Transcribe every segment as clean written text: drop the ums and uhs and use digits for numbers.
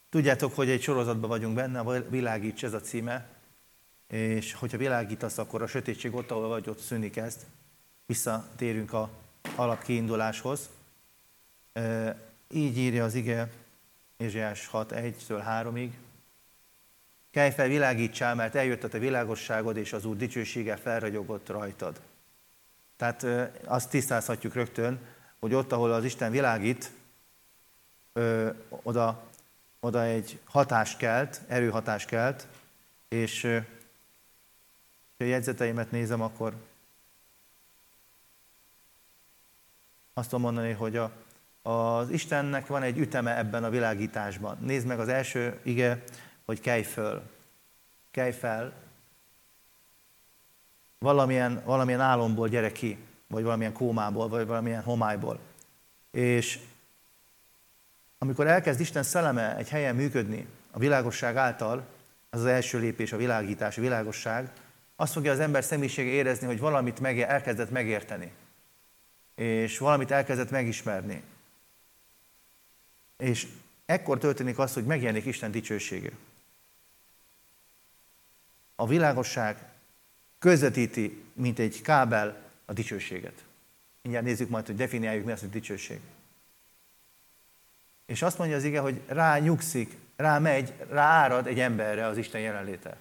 Tudjátok, hogy egy sorozatban vagyunk benne, a Világíts ez a címe, és hogyha világítasz, akkor a sötétség ott, ahol vagy, ott szűnik ezt. Visszatérünk az alapkiinduláshoz. Így írja az ige, Ézsaiás 6:1-től 3-ig. Kelj fel, világítsál, mert eljött a te világosságod, és az Úr dicsősége felragyogott rajtad. Tehát azt tisztázhatjuk rögtön, hogy ott, ahol az Isten világít, oda egy hatás kelt, erőhatás kelt, és ha a jegyzeteimet nézem, akkor azt tudom mondani, hogy az Istennek van egy üteme ebben a világításban. Nézd meg az első ige, hogy kelj föl. Kelj fel. Valamilyen álomból gyere ki, vagy valamilyen kómából, vagy valamilyen homályból. És amikor elkezd Isten szelleme egy helyen működni, a világosság által, az az első lépés, a világítás, a világosság, azt fogja az ember személyisége érezni, hogy valamit elkezdett megérteni. És valamit elkezdett megismerni. És ekkor történik az, hogy megjelenik Isten dicsősége. A világosság közvetíti, mint egy kábel, a dicsőséget. Mindjárt nézzük majd, hogy definiáljuk, mi az, hogy dicsőség. És azt mondja az ige, hogy rányugszik, rámegy, ráárad egy emberre az Isten jelenléte.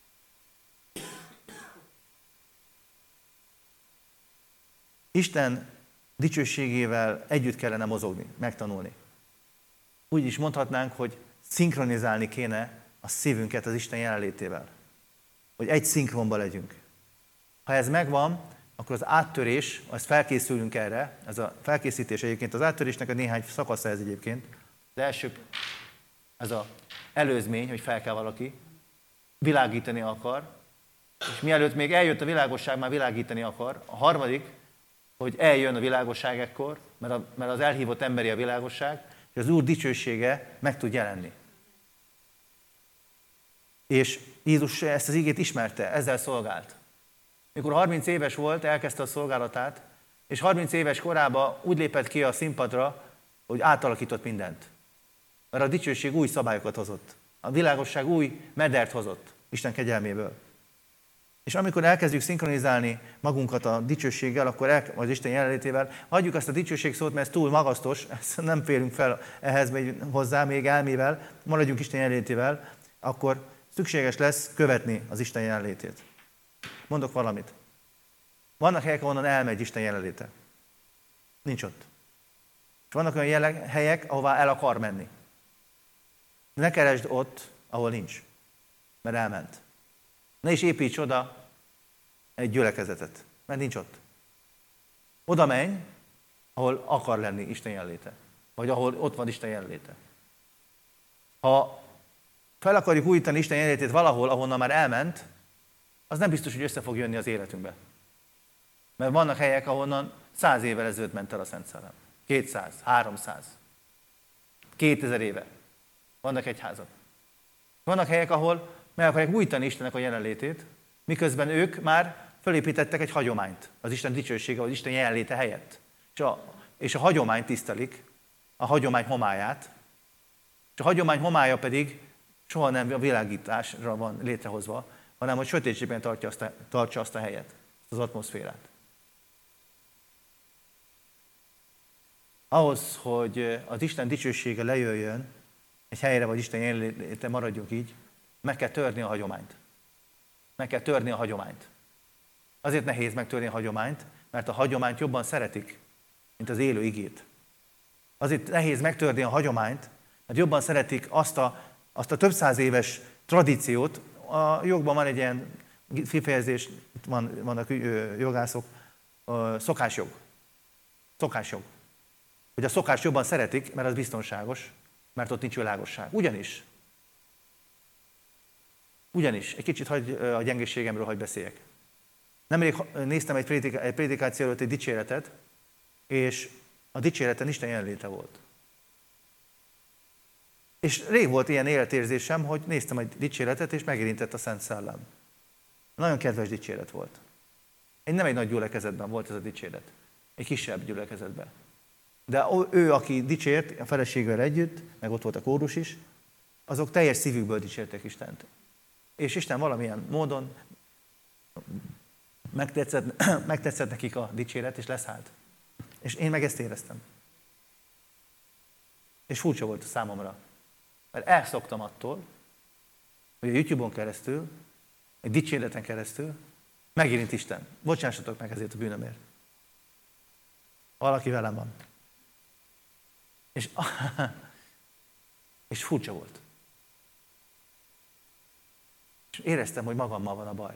Isten dicsőségével együtt kellene mozogni, megtanulni. Úgy is mondhatnánk, hogy szinkronizálni kéne a szívünket az Isten jelenlétével. Hogy egy szinkronba legyünk. Ha ez megvan, akkor az áttörés, azt felkészülünk erre, ez a felkészítés egyébként, az áttörésnek a néhány szakasza ez egyébként. Az első, ez az előzmény, hogy fel kell valaki, világítani akar, és mielőtt még eljött a világosság, már világítani akar. A harmadik, hogy eljön a világosság ekkor, mert az elhívott emberi a világosság, és az Úr dicsősége meg tud jelenni. És Jézus ezt az igét ismerte, ezzel szolgált. Mikor 30 éves volt, elkezdte a szolgálatát, és 30 éves korában úgy lépett ki a színpadra, hogy átalakított mindent. Mert a dicsőség új szabályokat hozott. A világosság új medert hozott Isten kegyelméből. És amikor elkezdjük szinkronizálni magunkat a dicsőséggel, akkor az Isten jelenlétével, hagyjuk azt a dicsőség szót, mert ez túl magasztos, nem férünk fel ehhez hozzá még elmével, maradjunk Isten jelenlétével, akkor szükséges lesz követni az Isten jelenlétét. Mondok valamit. Vannak helyek, ahonnan elmegy Isten jelenléte. Nincs ott. És vannak olyan helyek, ahová el akar menni. Ne keresd ott, ahol nincs, mert elment. Ne is építs oda egy gyülekezetet, mert nincs ott. Oda menj, ahol akar lenni Isten jelenléte, vagy ahol ott van Isten jelenléte. Ha fel akarjuk újítani Isten jelenlétét valahol, ahonnan már elment, az nem biztos, hogy össze fog jönni az életünkbe. Mert vannak helyek, ahonnan 100 évvel ezelőtt ment el a Szent Szellem. 200, 300, 2000 éve. Vannak egyházak. Vannak helyek, ahol meg akarják újítani Istennek a jelenlétét, miközben ők már felépítettek egy hagyományt, az Isten dicsősége, az Isten jelenléte helyett. És a hagyományt tisztelik, a hagyomány homályát, és a hagyomány homálya pedig soha nem a világításra van létrehozva, hanem hogy sötétségben tartsa azt a helyet, az atmoszférát. Ahhoz, hogy az Isten dicsősége lejöjjön egy helyre, vagy Isten jelenléte, maradjunk így, meg kell törni a hagyományt. Meg kell törni a hagyományt. Azért nehéz megtörni a hagyományt, mert a hagyományt jobban szeretik, mint az élő igét. Azért nehéz megtörni a hagyományt, mert jobban szeretik azt a több száz éves tradíciót. A jogban van egy ilyen kifejezés, vannak jogászok, szokásjog. Szokásjog. Hogy a szokást jobban szeretik, mert az biztonságos, mert ott nincs világosság. Ugyanis, egy kicsit a gyengeségemről hagy beszéljek. Nemrég néztem egy prédikáció előtt egy dicséretet, és a dicséreten Isten jelenléte volt. És rég volt ilyen életérzésem, hogy néztem egy dicséretet, és megérintett a Szent Szellem. Nagyon kedves dicséret volt. Nem egy nagy gyülekezetben volt ez a dicséret. Egy kisebb gyülekezetben. De ő, aki dicsért, a feleségével együtt, meg ott volt a kórus is, azok teljes szívükből dicsértek Istent. És Isten valamilyen módon megtetszett nekik a dicséret, és leszállt. És én meg ezt éreztem. És furcsa volt a számomra. Mert elszoktam attól, hogy a YouTube-on keresztül, egy dicséreten keresztül megérint Isten. Bocsássatok meg ezért a bűnömért. Valaki velem van. És furcsa volt. És éreztem, hogy magammal van a baj.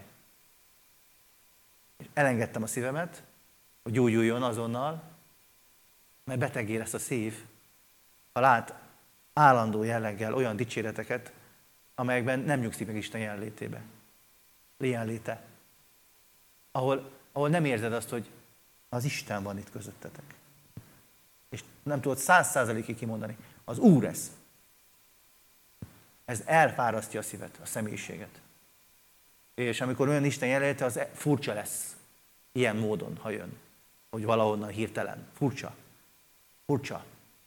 És elengedtem a szívemet, hogy gyógyuljon azonnal, mert betegé lesz a szív, ha lát állandó jelleggel olyan dicséreteket, amelyekben nem nyugszik meg Isten jelenléte. Ahol nem érzed azt, hogy az Isten van itt közöttetek. És nem tudod 100%-ig kimondani. Az Úr ez. Ez elfárasztja a szívet, a személyiséget. És amikor olyan Isten jelenléte, az furcsa lesz. Ilyen módon, ha jön. Hogy valahonnan hirtelen. Furcsa.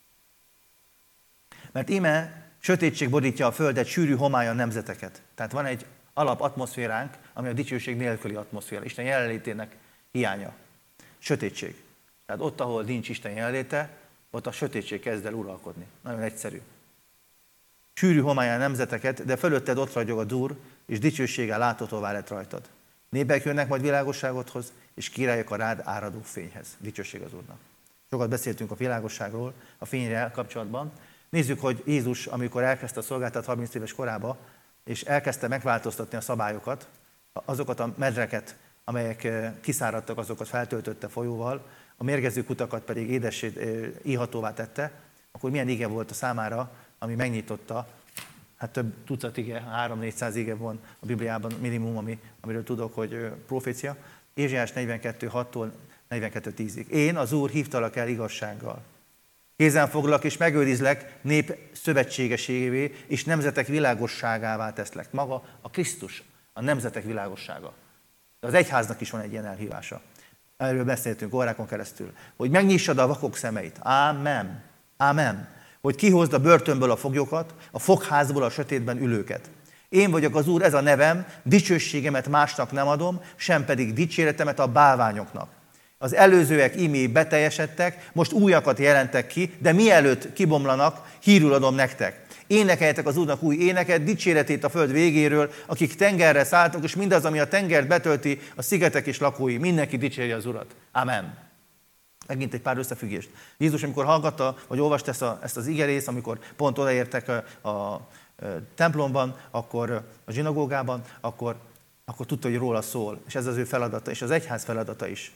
Mert íme sötétség borítja a földet, sűrű homály a nemzeteket. Tehát van egy alapatmoszféránk, ami a dicsőség nélküli atmoszféra. Isten jelenlétének hiánya. Sötétség. Tehát ott, ahol nincs Isten jelenléte, ott a sötétség kezd el uralkodni. Nagyon egyszerű. Sűrű homály a nemzeteket, de fölötted ott ragyog az Úr, és dicsőséggel láthatóvá lett rajtad. Népek jönnek majd világosságodhoz, és királyok a rád áradó fényhez. Dicsőség az Úrnak. Sokat beszéltünk a világosságról, a fényre kapcsolatban. Nézzük, hogy Jézus, amikor elkezdte a szolgáltat 30 éves korában, és elkezdte megváltoztatni a szabályokat, azokat a medreket, amelyek kiszáradtak, azokat feltöltötte folyóval, a mérgező kutakat pedig édessé, ihatóvá tette, akkor milyen ige volt a számára, ami megnyitotta, hát több tucat ige, 300-400 ige van a Bibliában minimum, amiről tudok, hogy profécia. Ézsaiás 42.6-tól 42.10-ig. Én, az Úr, hívtalak el igazsággal. Kézen foglak és megőrizlek nép szövetségeségévé, és nemzetek világosságává teszlek. Maga a Krisztus, a nemzetek világossága. De az egyháznak is van egy ilyen elhívása. Erről beszéltünk órákon keresztül. Hogy megnyissad a vakok szemeit. Ámen. Ámen. Hogy kihozd a börtönből a foglyokat, a fogházból a sötétben ülőket. Én vagyok az Úr, ez a nevem, dicsőségemet másnak nem adom, sem pedig dicséretemet a bálványoknak. Az előzőek imé beteljesedtek, most újakat jelentek ki, de mielőtt kibomlanak, hírül adom nektek. Énekeljetek az Úrnak új éneket, dicséretét a föld végéről, akik tengerre szálltak, és mindaz, ami a tengert betölti, a szigetek és lakói, mindenki dicsérje az Urat. Amen. Megint egy pár összefüggést. Jézus, amikor hallgatta, vagy olvasta ezt az igerészt, amikor pont odaértek a templomban, akkor a zsinagógában, akkor tudta, hogy róla szól, és ez az ő feladata, és az egyház feladata is.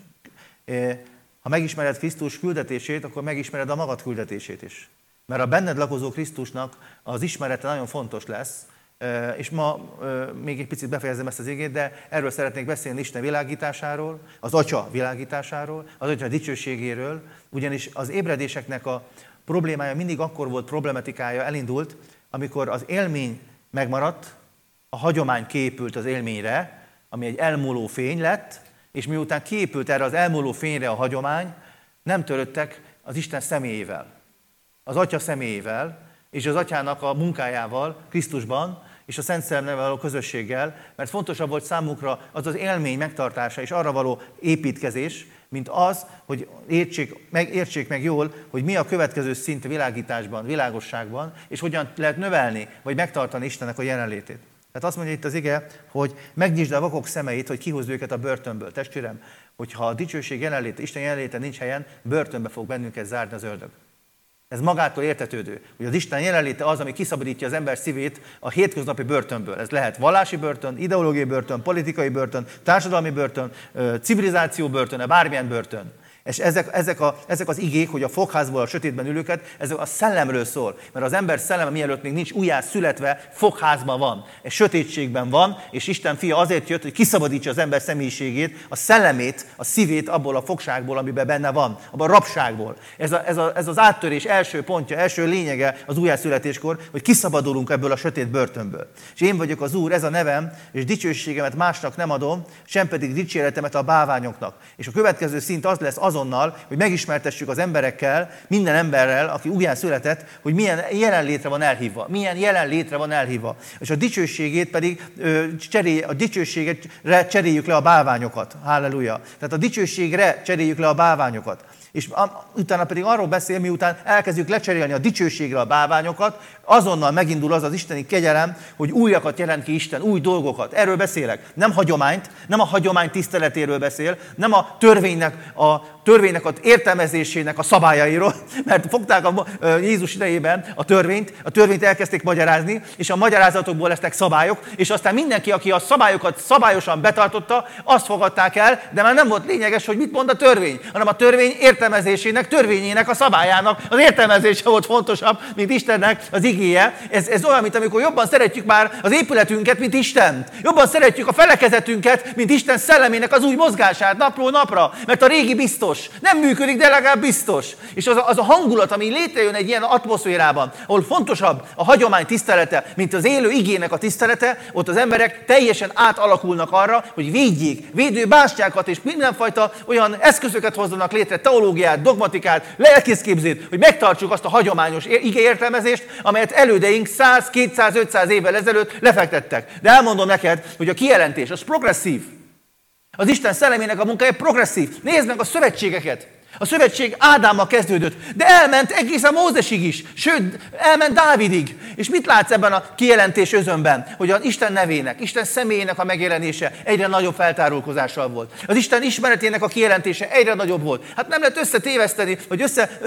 Ha megismered Krisztus küldetését, akkor megismered a magad küldetését is. Mert a benned lakozó Krisztusnak az ismerete nagyon fontos lesz, és ma még egy picit befejezem ezt az igét, de erről szeretnék beszélni Isten világításáról, az Atya világításáról, az Atya dicsőségéről, ugyanis az ébredéseknek a problémája mindig akkor volt, problematikája elindult, amikor az élmény megmaradt, a hagyomány kiépült az élményre, ami egy elmúló fény lett, és miután kiépült erre az elmúló fényre a hagyomány, nem törődtek az Isten személyével, az Atya személyével, és az Atyának a munkájával, Krisztusban, és a Szent Szellemnél való közösséggel, mert fontosabb volt számukra az az élmény megtartása és arra való építkezés, mint az, hogy értsék meg jól, hogy mi a következő szint a világításban, világosságban, és hogyan lehet növelni, vagy megtartani Istennek a jelenlétét. Tehát azt mondja itt az ige, hogy megnyisd a vakok szemeit, hogy kihozd őket a börtönből. Testvérem, hogyha a dicsőség jelenléte, Isten jelenléte nincs helyen, börtönbe fog bennünket zárni az ördög. Ez magától értetődő, hogy az Isten jelenléte az, ami kiszabadítja az ember szívét a hétköznapi börtönből. Ez lehet vallási börtön, ideológiai börtön, politikai börtön, társadalmi börtön, civilizáció börtöne, bármilyen börtön. És ezek az igék, hogy a fogházból a sötétben ülőket, ez a szellemről szól. Mert az ember szelleme mielőtt még nincs újjá születve, fogházban van, egy sötétségben van, és Isten fia azért jött, hogy kiszabadítsa az ember személyiségét, a szellemét, a szívét abból a fogságból, amiben benne van, abban a rabságból. Ez az áttörés első pontja, első lényege az újjászületéskor, hogy kiszabadulunk ebből a sötét börtönből. És én vagyok az Úr, ez a nevem, és dicsőségemet másnak nem adom, sem pedig dicséretemet a bálványoknak. És a következő szint az lesz, azonnal, hogy megismertessük az emberekkel, minden emberrel, aki újján született, hogy milyen jelenlétre van elhívva. Milyen jelenlétre van elhívva. És a dicsőségét pedig a dicsőségre cseréljük le a bálványokat. Halleluja. Tehát a dicsőségre cseréljük le a bálványokat. És utána pedig arról beszél, miután elkezdjük lecserélni a dicsőségre a bálványokat, azonnal megindul az isteni kegyelem, hogy újakat jelent ki Isten, új dolgokat. Erről beszélek. Nem hagyományt, nem a hagyomány tiszteletéről beszél, nem a törvénynek az értelmezésének a szabályairól, mert fogták Jézus idejében a törvényt elkezdték magyarázni, és a magyarázatokból lesznek szabályok, és aztán mindenki, aki a szabályokat szabályosan betartotta, azt fogadták el, de már nem volt lényeges, hogy mit mond a törvény, hanem a törvény értelmezésének, törvényének, a szabályának az értelmezése volt fontosabb, mint Istennek az igéje. Ez olyan, mint amikor jobban szeretjük már az épületünket, mint Istent. Jobban szeretjük a felekezetünket, mint Isten szellemének az új mozgását napról napra, mert a régi biztos. Nem működik, de legalább biztos. És az a hangulat, ami létrejön egy ilyen atmoszférában, ahol fontosabb a hagyomány tisztelete, mint az élő igének a tisztelete, ott az emberek teljesen átalakulnak arra, hogy védjék, védőbástyákat és mindenfajta olyan eszközöket hozzanak létre, teológiát, dogmatikát, lelkészképzést, hogy megtartsuk azt a hagyományos igéértelmezést, amelyet elődeink 100, 200, 500 évvel ezelőtt lefektettek. De elmondom neked, hogy a kijelentés az progresszív. Az Isten szellemének a munkája progresszív. Nézd meg a szövetségeket. A szövetség Ádámmal kezdődött, de elment egészen Mózesig is, sőt, elment Dávidig. És mit látsz ebben a kijelentés özönben? Hogy az Isten nevének, Isten személyének a megjelenése egyre nagyobb feltárulkozással volt. Az Isten ismeretének a kijelentése egyre nagyobb volt. Hát nem lehet összetéveszteni, vagy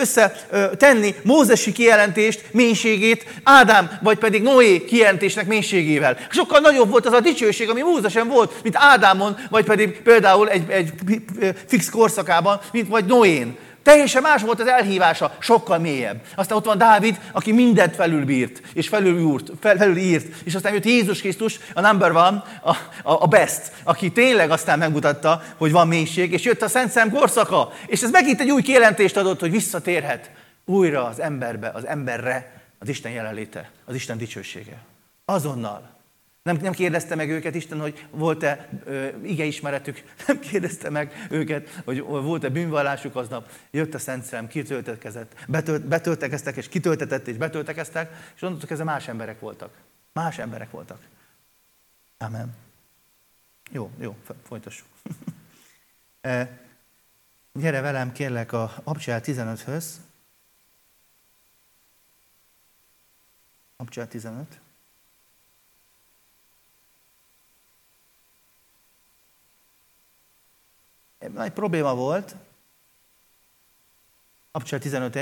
összetenni Mózesi kijelentést, mélységét, Ádám, vagy pedig Noé kijelentésnek mélységével. Sokkal nagyobb volt az a dicsőség, ami Mózesen volt, mint Ádámon, vagy pedig például egy fix korszakában, mint vagy Noé. Teljesen más volt az elhívása, sokkal mélyebb. Aztán ott van Dávid, aki mindent felülbírt, és felülírt. És aztán jött Jézus Krisztus, a number one, a best, aki tényleg aztán megmutatta, hogy van mélység, és jött a Szent Szem korszaka. És ez megint egy új kijelentést adott, hogy visszatérhet újra az emberbe, az emberre az Isten jelenléte, az Isten dicsősége. Azonnal. Nem kérdezte meg őket Isten, hogy volt-e igeismeretük, nem kérdezte meg őket, hogy volt-e bűnvallásuk aznap. Jött a Szent Szellem, kitöltekezett, betöltekeztek, és kitöltetett, és betöltekeztek, és onnantól kezdve más emberek voltak. Más emberek voltak. Amen. Jó, folytassuk. Gyere velem, kérlek, a Abcsel 15-höz. Abcsel 15. Nagy probléma volt, Abcsel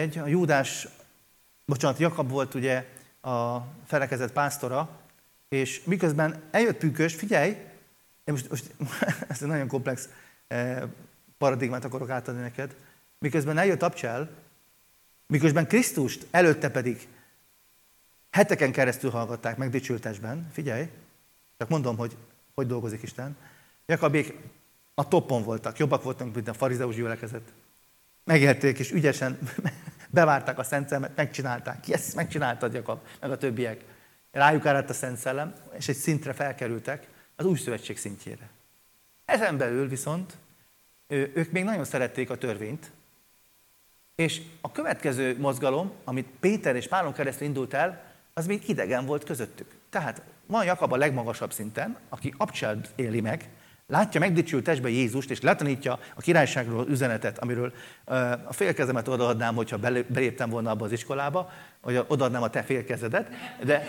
15.1, Jakab volt ugye a felekezet pásztora, és miközben eljött pünkösd, figyelj, én most ez egy nagyon komplex paradigmát akarok átadni neked, miközben eljött Abcsel, miközben Krisztust előtte pedig heteken keresztül hallgatták meg dicsőítésben, figyelj, csak mondom, hogy dolgozik Isten, Jakabék a toppon voltak, jobbak voltak, mint a farizeus gyülekezet. Megérték, és ügyesen bevárták a Szent Szellemet, megcsinálták. Yes, megcsináltad, Jakab, meg a többiek. Rájuk áradt a Szent Szellem, és egy szintre felkerültek, az új szövetség szintjére. Ezen belül viszont ők még nagyon szerették a törvényt, és a következő mozgalom, amit Péter és Pálon keresztül indult el, az még idegen volt közöttük. Tehát van Jakab a legmagasabb szinten, aki Abcsel éli meg, látja megdicsült testben Jézust, és letanítja a királyságról üzenetet, amiről a félkezemet odaadnám, hogyha beléptem volna abba az iskolába, vagy odaadnám a te félkezedet, de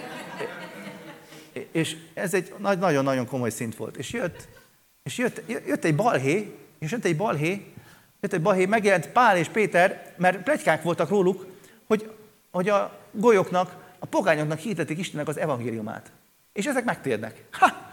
és ez egy nagyon-nagyon komoly szint volt. És jött egy balhé, megjelent Pál és Péter, mert pletykák voltak róluk, hogy a golyoknak, a pogányoknak hirdetik Istennek az evangéliumát. És ezek megtérnek.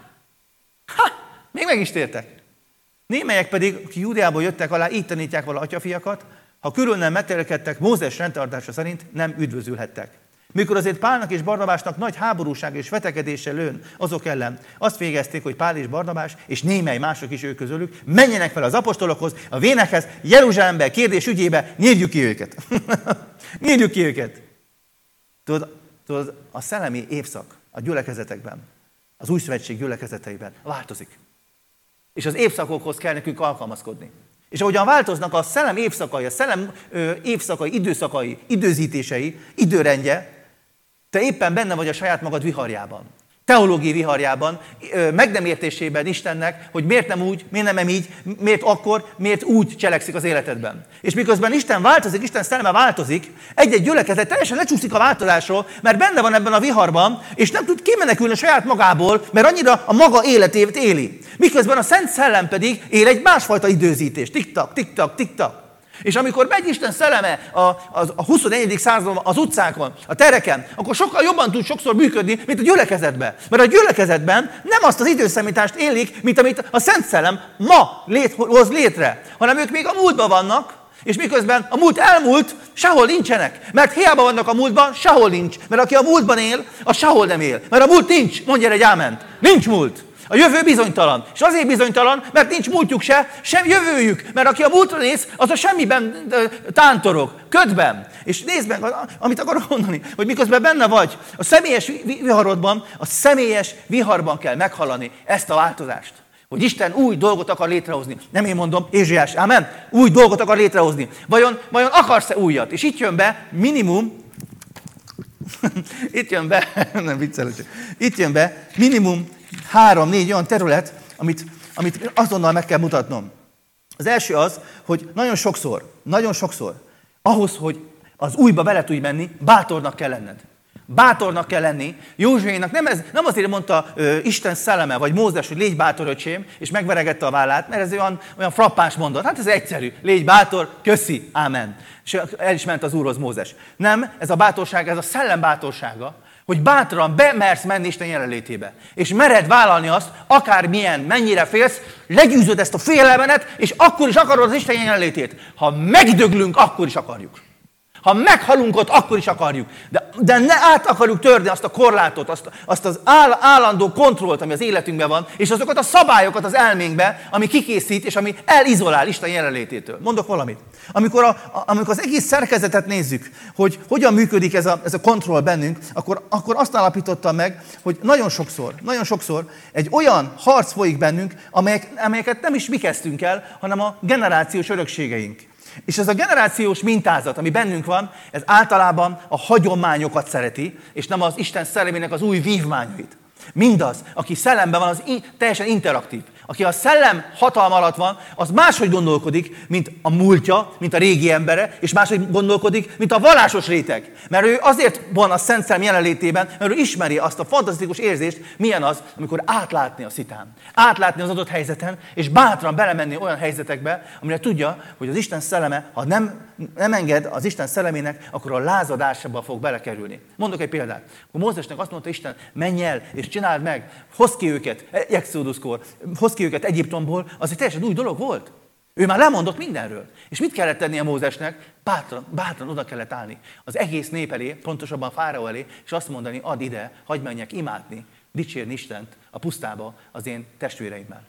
Még meg is tértek. Némelyek pedig, akik Júdeából jöttek alá, így tanítják vala atyafiakat, ha körül nem metélkedtek Mózes rendtartása szerint, nem üdvözülhettek. Mikor azért Pálnak és Barnabásnak nagy háborúság és vetekedéssel lőn azok ellen, azt végezték, hogy Pál és Barnabás, és némely mások is ők közülük, menjenek fel az apostolokhoz, a vénekhez, Jeruzsálembe, kérdés ügyébe, nyírjuk ki őket. Nyírjuk ki őket. Tudod, a szellemi évszak a gyülekezetekben, az új szövetség gyülekezeteiben változik. És az évszakokhoz kell nekünk alkalmazkodni. És ahogyan változnak a szellem évszakai, a szellem évszakai, időszakai, időzítései, időrendje, te éppen benne vagy a saját magad viharjában. Teológiai viharjában, meg nem értésében Istennek, hogy miért nem úgy, miért nem így, miért akkor, miért úgy cselekszik az életedben. És miközben Isten változik, Isten szelleme változik, egy-egy gyülekezet teljesen lecsúszik a változásról, mert benne van ebben a viharban, és nem tud kimenekülni a saját magából, mert annyira a maga életét éli. Miközben a Szent Szellem pedig él egy másfajta időzítést. Tik-tak, tik-tak, tik-tak. És amikor megy Isten szelleme a 21. században az utcákon, a tereken, akkor sokkal jobban tud sokszor működni, mint a gyülekezetben. Mert a gyülekezetben nem azt az időszámítást élik, mint amit a Szent Szellem ma hoz létre, hanem ők még a múltban vannak, és miközben a múlt elmúlt, sehol nincsenek. Mert hiába vannak a múltban, sehol nincs. Mert aki a múltban él, az sehol nem él. Mert a múlt nincs, mondja egy áment. Nincs múlt. A jövő bizonytalan. És azért bizonytalan, mert nincs múltjuk se, sem jövőjük. Mert aki a múltra néz, az a semmiben tántorog, ködben. És nézd meg, amit akarok mondani, hogy miközben benne vagy, a személyes viharodban, a személyes viharban kell meghallani ezt a változást. Hogy Isten új dolgot akar létrehozni. Nem én mondom, Ézsaiás, ámen? Új dolgot akar létrehozni. Vajon akarsz-e újat? És itt jön be minimum, itt jön be minimum 3-4 olyan terület, amit azonnal meg kell mutatnom. Az első az, hogy nagyon sokszor, ahhoz, hogy az újba bele tudj menni, bátornak kell lenned. Bátornak kell lenni. Józsuénak nem azért mondta Isten szelleme, vagy Mózes, hogy légy bátor, öcsém, és megveregette a vállát, mert ez olyan frappáns mondat. Hát ez egyszerű. Légy bátor, köszi, ámen. És el is ment az Úrhoz Mózes. Nem, ez a bátorság, ez a szellem bátorsága, hogy bátran bemersz menni Isten jelenlétébe. És mered vállalni azt, akármilyen, mennyire félsz, legyőzöd ezt a félelmenet, és akkor is akarod az Isten jelenlétét. Ha megdöglünk, akkor is akarjuk. Ha meghalunk ott, akkor is akarjuk. De ne át akarjuk törni azt a korlátot, azt az állandó kontrollt, ami az életünkben van, és azokat a szabályokat az elménkbe, ami kikészít, és ami elizolál Isten jelenlététől. Mondok valamit. Amikor az egész szerkezetet nézzük, hogy hogyan működik ez a kontroll bennünk, akkor azt állapítottam meg, hogy nagyon sokszor egy olyan harc folyik bennünk, amelyeket nem is mi kezdtünk el, hanem a generációs örökségeink. És ez a generációs mintázat, ami bennünk van, ez általában a hagyományokat szereti, és nem az Isten szellemének az új vívmányait. Mindaz, aki szellemben van, az teljesen interaktív. Aki a szellem hatalma alatt van, az máshogy gondolkodik, mint a múltja, mint a régi embere, és máshogy gondolkodik, mint a vallásos réteg. Mert ő azért van a Szent Szellem jelenlétében, mert ő ismeri azt a fantasztikus érzést, milyen az, amikor átlátni a szitán. Átlátni az adott helyzeten, és bátran belemenni olyan helyzetekbe, amire tudja, hogy az Isten szelleme, ha nem enged az Isten szellemének, akkor a lázadásba fog belekerülni. Mondok egy példát. Akkor Mózesnek azt mondta Isten, menj el, és csináld meg, hozd ki őket, Exoduskor, hozd ki őket Egyiptomból, az egy teljesen új dolog volt. Ő már lemondott mindenről. És mit kellett tennie Mózesnek? Bátran oda kellett állni az egész nép elé, pontosabban Fáraó elé, és azt mondani, add ide, hagyj menjek imádni, dicsérni Istent a pusztába az én testvéreimmel.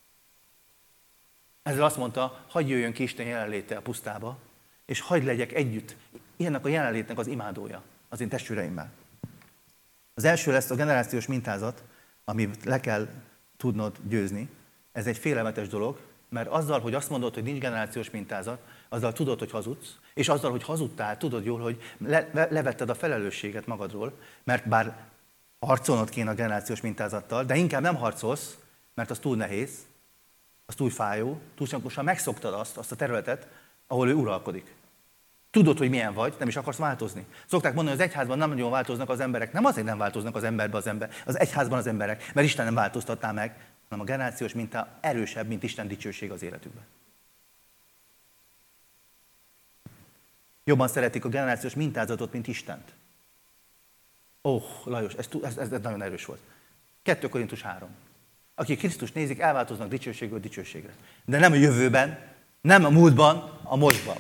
Ezzel azt mondta, hagyj jöjjön ki Isten jelenléte a pusztába, és hagyj legyek együtt ilyennek a jelenlétnek az imádója az én testvéreimmel. Az első lesz a generációs mintázat, amit le kell tudnod győzni. Ez egy félelmetes dolog, mert azzal, hogy azt mondod, hogy nincs generációs mintázat, azzal tudod, hogy hazudsz, és azzal, hogy hazudtál, tudod jól, hogy levetted a felelősséget magadról, mert bár harcolnod kéne a generációs mintázattal, de inkább nem harcolsz, mert az túl nehéz, az túl fájó, túlságosan megszoktad azt a területet, ahol ő uralkodik. Tudod, hogy milyen vagy, nem is akarsz változni. Szokták mondani, hogy az egyházban nem nagyon változnak az emberek. Nem azért nem változnak az egyházban az emberek, mert Isten nem változtatná meg, hanem a generációs minta erősebb, mint Isten dicsőség az életükben. Jobban szeretik a generációs mintázatot, mint Istent. Lajos, ez nagyon erős volt. 2 Korintus 3. Akik Krisztust nézik, elváltoznak dicsőségről dicsőségre. De nem a jövőben, nem a múltban, a mostban.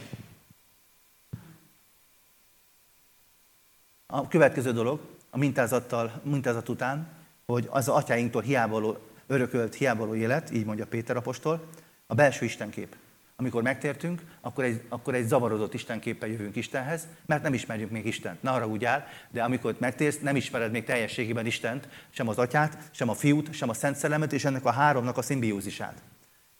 A következő dolog, a mintázat után, hogy az atyáinktól örökölt hiávaló élet, így mondja Péter apostol, a belső istenkép. Amikor megtértünk, akkor egy zavarodott istenképpel jövünk Istenhez, mert nem ismerjük még Istent. Ne haragudjál, de amikor megtérsz, nem ismered még teljességében Istent, sem az atyát, sem a fiút, sem a Szent Szellemet, és ennek a háromnak a szimbiózisát.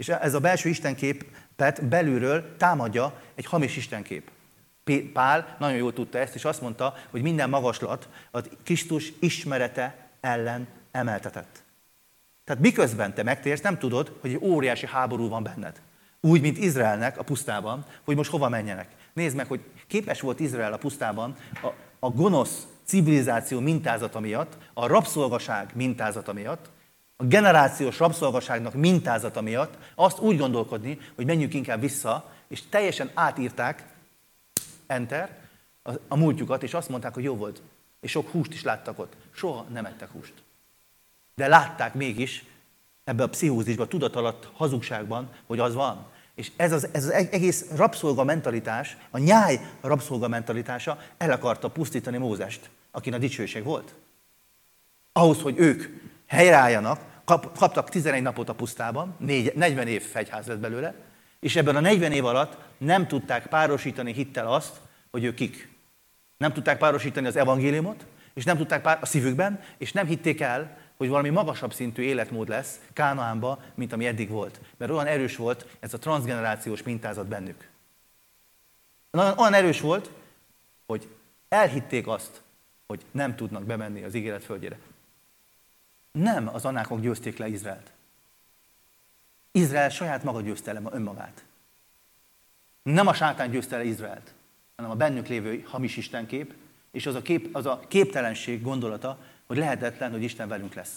És ez a belső istenképet belülről támadja egy hamis istenkép. Pál nagyon jól tudta ezt, és azt mondta, hogy minden magaslat a Krisztus ismerete ellen emeltetett. Tehát miközben te megtérsz, nem tudod, hogy egy óriási háború van benned. Úgy, mint Izraelnek a pusztában, hogy most hova menjenek. Nézd meg, hogy képes volt Izrael a pusztában a gonosz civilizáció mintázata miatt, a rabszolgaság mintázata miatt, a generációs rabszolgaságnak mintázata miatt azt úgy gondolkodni, hogy menjünk inkább vissza, és teljesen átírták, enter, a múltjukat, és azt mondták, hogy jó volt. És sok húst is láttak ott. Soha nem ettek húst. De látták mégis ebbe a pszichózisba, tudatalatt hazugságban, hogy az van. És ez az egész rabszolga mentalitás, a nyáj rabszolga mentalitása el akarta pusztítani Mózest, akin a dicsőség volt. Ahhoz, hogy ők helyreálljanak, kaptak 11 napot a pusztában, 40 év fegyház lett belőle, és ebben a 40 év alatt nem tudták párosítani hittel azt, hogy ők kik. Nem tudták párosítani az evangéliumot, és nem tudták a szívükben, és nem hitték el, hogy valami magasabb szintű életmód lesz Kánaánban, mint ami eddig volt. Mert olyan erős volt ez a transzgenerációs mintázat bennük. Olyan erős volt, hogy elhitték azt, hogy nem tudnak bemenni az ígéret földjére. Nem az anákok győzték le Izraelt. Izrael saját maga győzte le önmagát. Nem a sátán győzte le Izraelt, hanem a bennük lévő hamis istenkép, és az a képtelenség gondolata, hogy lehetetlen, hogy Isten velünk lesz.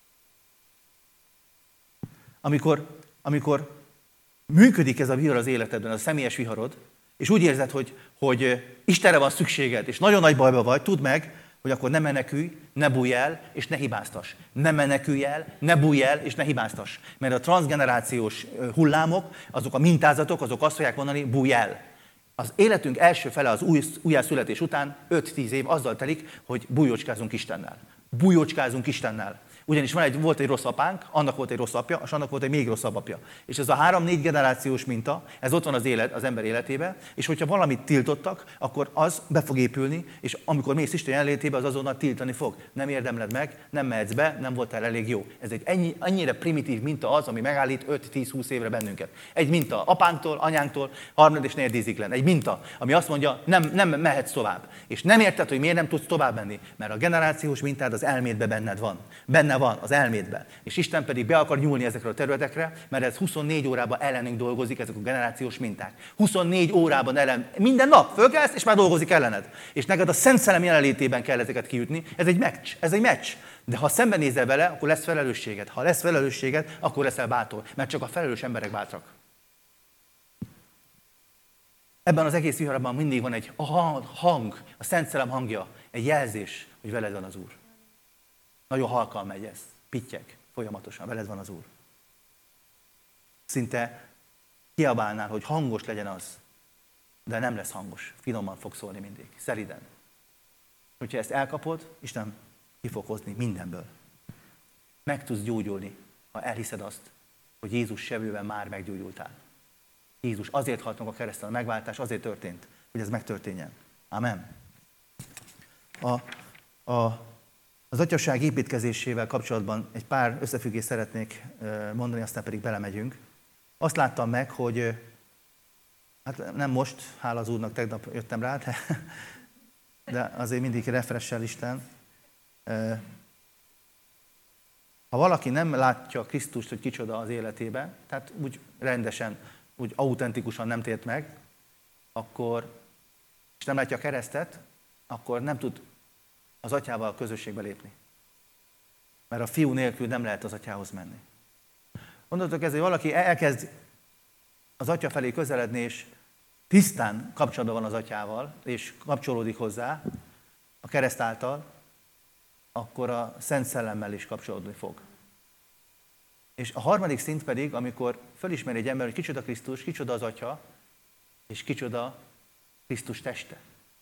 Amikor működik ez a vihar az életedben, az a személyes viharod, és úgy érzed, hogy Istenre van szükséged, és nagyon nagy bajba vagy, tudd meg, hogy akkor ne menekülj, ne bújj el, és ne hibáztass. Ne menekülj el, ne bújj el, és ne hibáztass. Mert a transzgenerációs hullámok, azok a mintázatok, azok azt fogják mondani, bújj el. Az életünk első fele az újjászületés után 5-10 év azzal telik, hogy bújócskázunk Istennel. Bújócskázunk Istennel. Ugyanis volt egy rossz apánk, annak volt egy rossz apja, és annak volt egy még rosszabb apja. És ez a 3-4 generációs minta, ez ott van az ember életében, és hogyha valamit tiltottak, akkor az be fog épülni, és amikor mész Isten jelenlétébe, az azonnal tiltani fog. Nem érdemled meg, nem mehetsz be, nem voltál elég jó. Ez egy annyira primitív minta az, ami megállít 5-10-20 évre bennünket. Egy minta apánktól, anyánktól, 3. és 4. íziglen. Egy minta, ami azt mondja, nem mehetsz tovább. És nem érted, hogy miért nem tudsz tovább menni, mert a generációs mintád az elmédbe benned van. Benne van az elmédben. És Isten pedig be akar nyúlni ezekre a területekre, mert ez 24 órában ellenünk dolgozik, ezek a generációs minták. 24 órában minden nap fölkelsz, és már dolgozik ellened. És neked a Szent Szellem jelenlétében kell ezeket kiütni. Ez egy meccs. De ha szembenézel vele, akkor lesz felelősséged. Ha lesz felelősséged, akkor leszel bátor. Mert csak a felelős emberek bátrak. Ebben az egész viharban mindig van egy hang, a Szent Szellem hangja, egy jelzés, hogy veled van az Úr. Nagyon halkan megy ez, pittyeg, folyamatosan, veled van az Úr. Szinte kiabálnál, hogy hangos legyen az, de nem lesz hangos, finoman fog szólni mindig, szeliden. Hogyha ezt elkapod, Isten ki fog hozni mindenből. Meg tudsz gyógyulni, ha elhiszed azt, hogy Jézus sebében már meggyógyultál. Jézus azért halt meg a kereszten, a megváltás azért történt, hogy ez megtörténjen. Amen. Az atyaság építkezésével kapcsolatban egy pár összefüggést szeretnék mondani, aztán pedig belemegyünk. Azt láttam meg, hogy hát nem most, hála az Úrnak, tegnap jöttem rá, de azért mindig refreshel Isten. Ha valaki nem látja Krisztust, hogy kicsoda az életében, tehát úgy rendesen, úgy autentikusan nem tért meg, akkor, és nem látja a keresztet, akkor nem tud az atyával közösségbe lépni. Mert a fiú nélkül nem lehet az atyához menni. Gondoltok ez, hogy valaki elkezd az atya felé közeledni, és tisztán kapcsolatban van az atyával, és kapcsolódik hozzá a kereszt által, akkor a Szent Szellemmel is kapcsolódni fog. És a harmadik szint pedig, amikor felismeri egy ember, hogy kicsoda Krisztus, kicsoda az atya, és kicsoda Krisztus teste.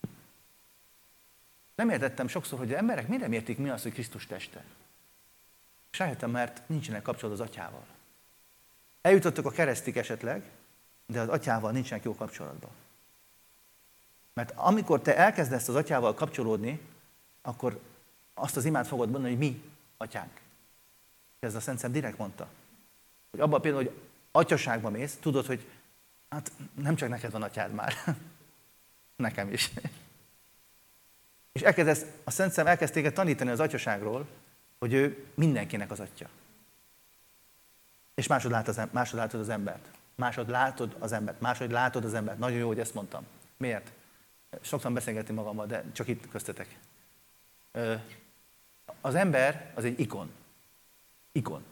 Nem értettem sokszor, hogy az emberek miért nem értik mi az, hogy Krisztus teste. És rájöttem, mert nincsenek kapcsolat az atyával. Eljutottak a keresztig esetleg, de az atyával nincsenek jó kapcsolatban. Mert amikor te elkezdesz az atyával kapcsolódni, akkor azt az imát fogod mondani, hogy mi atyánk. Ez a Szent Szent direkt mondta. Hogy abban például, hogy atyaságba mész, tudod, hogy hát nem csak neked van atyád már, nekem is. És a Szent Szellem elkezd téged tanítani az atyaságról, hogy ő mindenkinek az atya. És máshogy látod az embert. Máshogy látod az embert. Nagyon jó, hogy ezt mondtam. Miért? Sokszor beszélgetni magammal, de csak itt köztetek. Az ember az egy ikon. Ikon.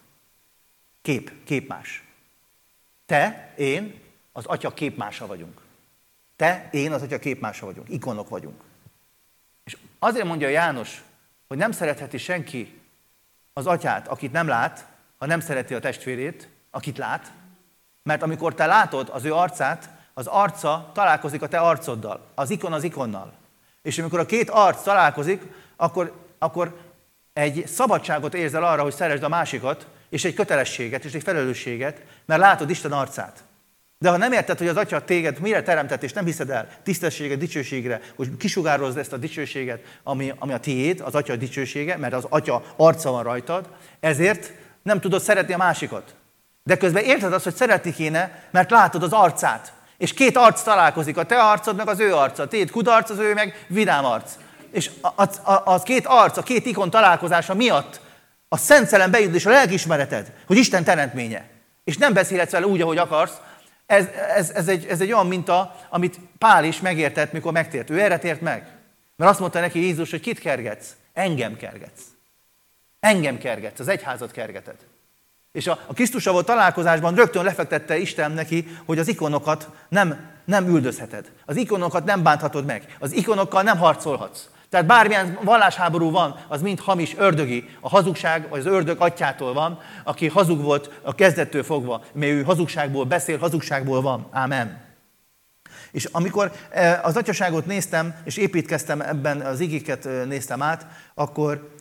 Képmás. Te, én az atya képmása vagyunk. Te, én az atya képmása vagyunk. Ikonok vagyunk. És azért mondja János, hogy nem szeretheti senki az atyát, akit nem lát, ha nem szereti a testvérét, akit lát, mert amikor te látod az ő arcát, az arca találkozik a te arcoddal, az ikon az ikonnal. És amikor a két arc találkozik, akkor egy szabadságot érzel arra, hogy szeresd a másikat, és egy kötelességet, és egy felelősséget, mert látod Isten arcát. De ha nem érted, hogy az Atya téged mire teremtett, és nem hiszed el tisztességet, dicsőségre, hogy kisugározd ezt a dicsőséget, ami a tiéd, az Atya dicsősége, mert az Atya arca van rajtad, ezért nem tudod szeretni a másikat. De közben érted azt, hogy szeretni kéne, mert látod az arcát. És két arc találkozik, a te arcod meg az ő arca. Téd kudarc, az ő meg vidám arc. És a két arc, a két ikon találkozása miatt a Szent Szellem bejut, és a lelkiismereted, hogy Isten teremtménye. És nem beszélhetsz vele úgy, ahogy akarsz. Ez egy olyan minta, amit Pál is megértett, mikor megtért. Ő erre tért meg. Mert azt mondta neki Jézus, hogy kit kergetsz? Engem kergetsz. Engem kergetsz, az egyházat kergeted. És a Krisztussal való találkozásban rögtön lefektette Isten neki, hogy az ikonokat nem üldözheted. Az ikonokat nem bánthatod meg. Az ikonokkal nem harcolhatsz. Tehát bármilyen vallásháború van, az mind hamis, ördögi. A hazugság, vagy az ördög atyától van, aki hazug volt a kezdettől fogva, mert ő hazugságból beszél, hazugságból van. Ámen. És amikor az atyaságot néztem, és építkeztem ebben, az igéket néztem át, akkor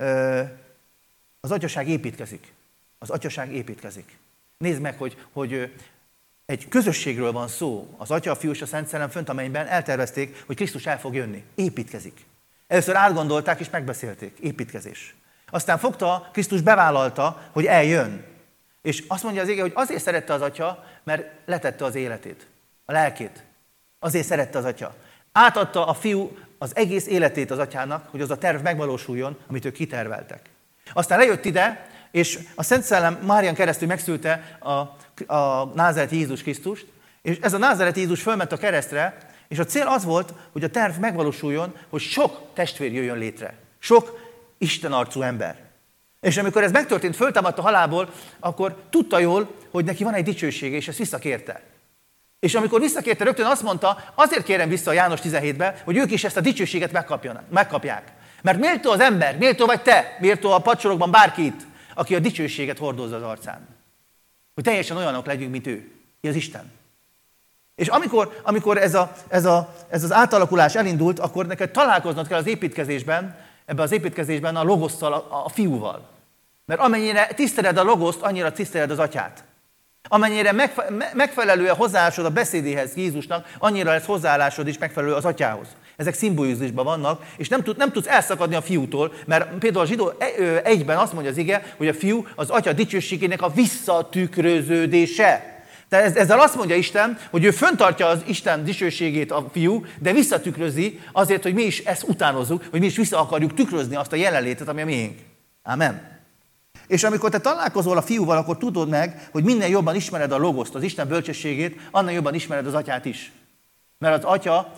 az atyaság építkezik. Az atyaság építkezik. Nézd meg, hogy egy közösségről van szó. Az Atya, a Fiú és a Szent Szellem fönt a mennyben eltervezték, hogy Krisztus el fog jönni. Építkezik. Először átgondolták és megbeszélték. Építkezés. Aztán fogta, Krisztus bevállalta, hogy eljön. És azt mondja az ige, hogy azért szerette az Atya, mert letette az életét, a lelkét. Azért szerette az Atya. Átadta a Fiú az egész életét az Atyának, hogy az a terv megvalósuljon, amit ők kiterveltek. Aztán lejött ide, és a Szent Szellem Márián keresztül megszülte a názáreti Jézus Krisztust, és ez a názáreti Jézus fölment a keresztre, és a cél az volt, hogy a terv megvalósuljon, hogy sok testvér jöjjön létre. Sok Isten arcú ember. És amikor ez megtörtént, föltámadt a halálból, akkor tudta jól, hogy neki van egy dicsősége, és ezt visszakérte. És amikor visszakérte, rögtön azt mondta, azért kérem vissza a János 17-be, hogy ők is ezt a dicsőséget megkapják. Mert méltó az ember, méltó vagy te, méltó a padsorokban bárki itt, aki a dicsőséget hordozza az arcán. Hogy teljesen olyanok legyünk, mint ő, az Isten. És amikor ez az átalakulás elindult, akkor neked találkoznod kell az építkezésben, ebben az építkezésben a logosztal, a fiúval. Mert amennyire tiszteled a logoszt, annyira tiszteled az atyát. Amennyire megfelelő a hozzáállásod a beszédéhez Jézusnak, annyira lesz hozzáállásod is megfelelő az atyához. Ezek szimbolizmusban vannak, és nem tudsz elszakadni a fiútól, mert például a Zsidó 1-ben azt mondja az ige, hogy a fiú az atya dicsőségének a visszatükröződése. Tehát ezzel azt mondja Isten, hogy ő föntartja az Isten dicsőségét a fiú, de visszatükrözi azért, hogy mi is ezt utánozzuk, hogy mi is vissza akarjuk tükrözni azt a jelenlétet, ami a miénk. Ámen. És amikor te találkozol a fiúval, akkor tudod meg, hogy minél jobban ismered a logoszt, az Isten bölcsességét, annál jobban ismered az atyát is. Mert az atya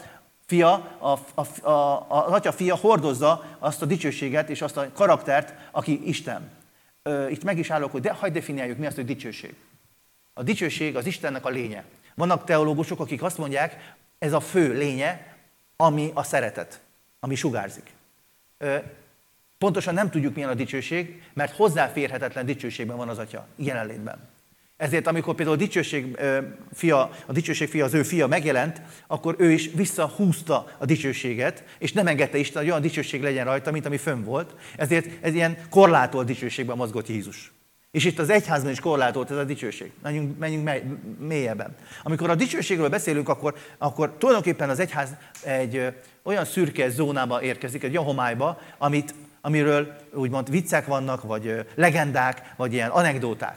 fia hordozza azt a dicsőséget és azt a karaktert, aki Isten. Itt meg is állok, hogy hagyd definiáljuk, mi az, hogy dicsőség. A dicsőség az Istennek a lénye. Vannak teológusok, akik azt mondják, ez a fő lénye, ami a szeretet, ami sugárzik. Pontosan nem tudjuk, milyen a dicsőség, mert hozzáférhetetlen dicsőségben van az atya, jelenlétben. Ezért, amikor például a dicsőség fia, az ő fia megjelent, akkor ő is visszahúzta a dicsőséget, és nem engedte Isten, hogy olyan dicsőség legyen rajta, mint ami fönn volt. Ezért ez ilyen korlátolt dicsőségben mozgott Jézus. És itt az egyházban is korlátolt ez a dicsőség. Menjünk mélyebben. Amikor a dicsőségről beszélünk, akkor tulajdonképpen az egyház egy olyan szürke zónába érkezik, egy olyan homályba, amiről úgymond viccek vannak, vagy legendák, vagy ilyen anekdóták.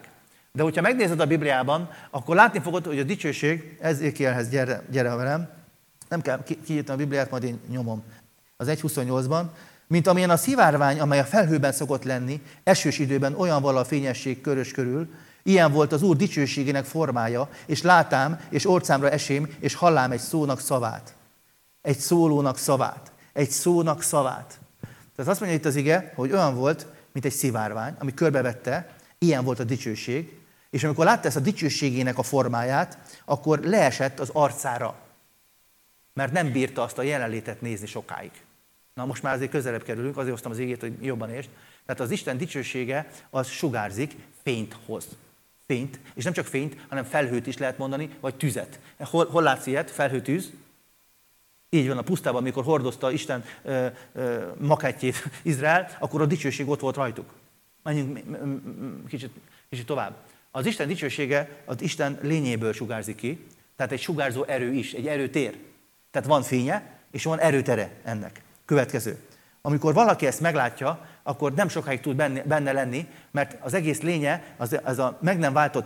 De hogyha megnézed a Bibliában, akkor látni fogod, hogy a dicsőség, Ezékielhez gyere velem, nem kell kiírtam a Bibliát, majd én nyomom. Az 1.28-ban, mint amilyen a szivárvány, amely a felhőben szokott lenni, esős időben olyan vala a fényesség körös körül, ilyen volt az Úr dicsőségének formája, és látám, és orcámra esém, és hallám egy szónak szavát. Egy szólónak szavát. Egy szónak szavát. Tehát azt mondja itt az ige, hogy olyan volt, mint egy szivárvány, ami körbevette, ilyen volt a dicsőség, és amikor látta ezt a dicsőségének a formáját, akkor leesett az arcára, mert nem bírta azt a jelenlétet nézni sokáig. Na most már azért közelebb kerülünk, azért hoztam az igét, hogy jobban értsd. Tehát az Isten dicsősége az sugárzik, fényt hoz. Fényt, és nem csak fényt, hanem felhőt is lehet mondani, vagy tüzet. Hol látsz ilyet? Felhőtűz? Így van, a pusztában, amikor hordozta Isten makettjét Izrael, akkor a dicsőség ott volt rajtuk. Menjünk kicsit tovább. Az Isten dicsősége az Isten lényéből sugárzik ki, tehát egy sugárzó erő is, egy erőtér. Tehát van fénye, és van erőtere ennek. Következő. Amikor valaki ezt meglátja, akkor nem sokáig tud benne lenni, mert az egész lénye, ez a meg nem váltott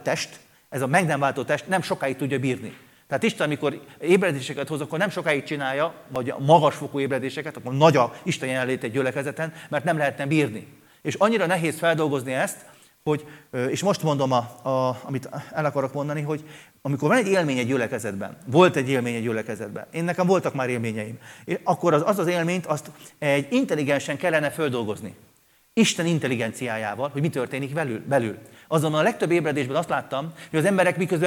test, nem sokáig tudja bírni. Tehát Isten, amikor ébredéseket hoz, akkor nem sokáig csinálja, vagy a magasfokú ébredéseket, akkor nagy a Isten jelenlét egy gyülekezeten, mert nem lehetne bírni. És annyira nehéz feldolgozni ezt, hogy, és most mondom, amit el akarok mondani, hogy amikor van egy élmény egy gyülekezetben, volt egy élmény egy gyülekezetben, nekem voltak már élményeim, akkor az élményt azt egy intelligensen kellene földolgozni. Isten intelligenciájával, hogy mi történik belül. Azonban a legtöbb ébredésben azt láttam, hogy az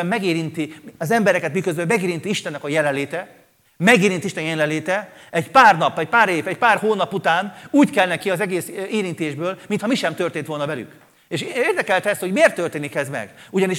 embereket miközben megérinti Istennek a jelenléte, megérint Isten jelenléte, egy pár nap, egy pár év, egy pár hónap után úgy kell neki az egész érintésből, mintha mi sem történt volna velük. És érdekelte ezt, hogy miért történik ez meg.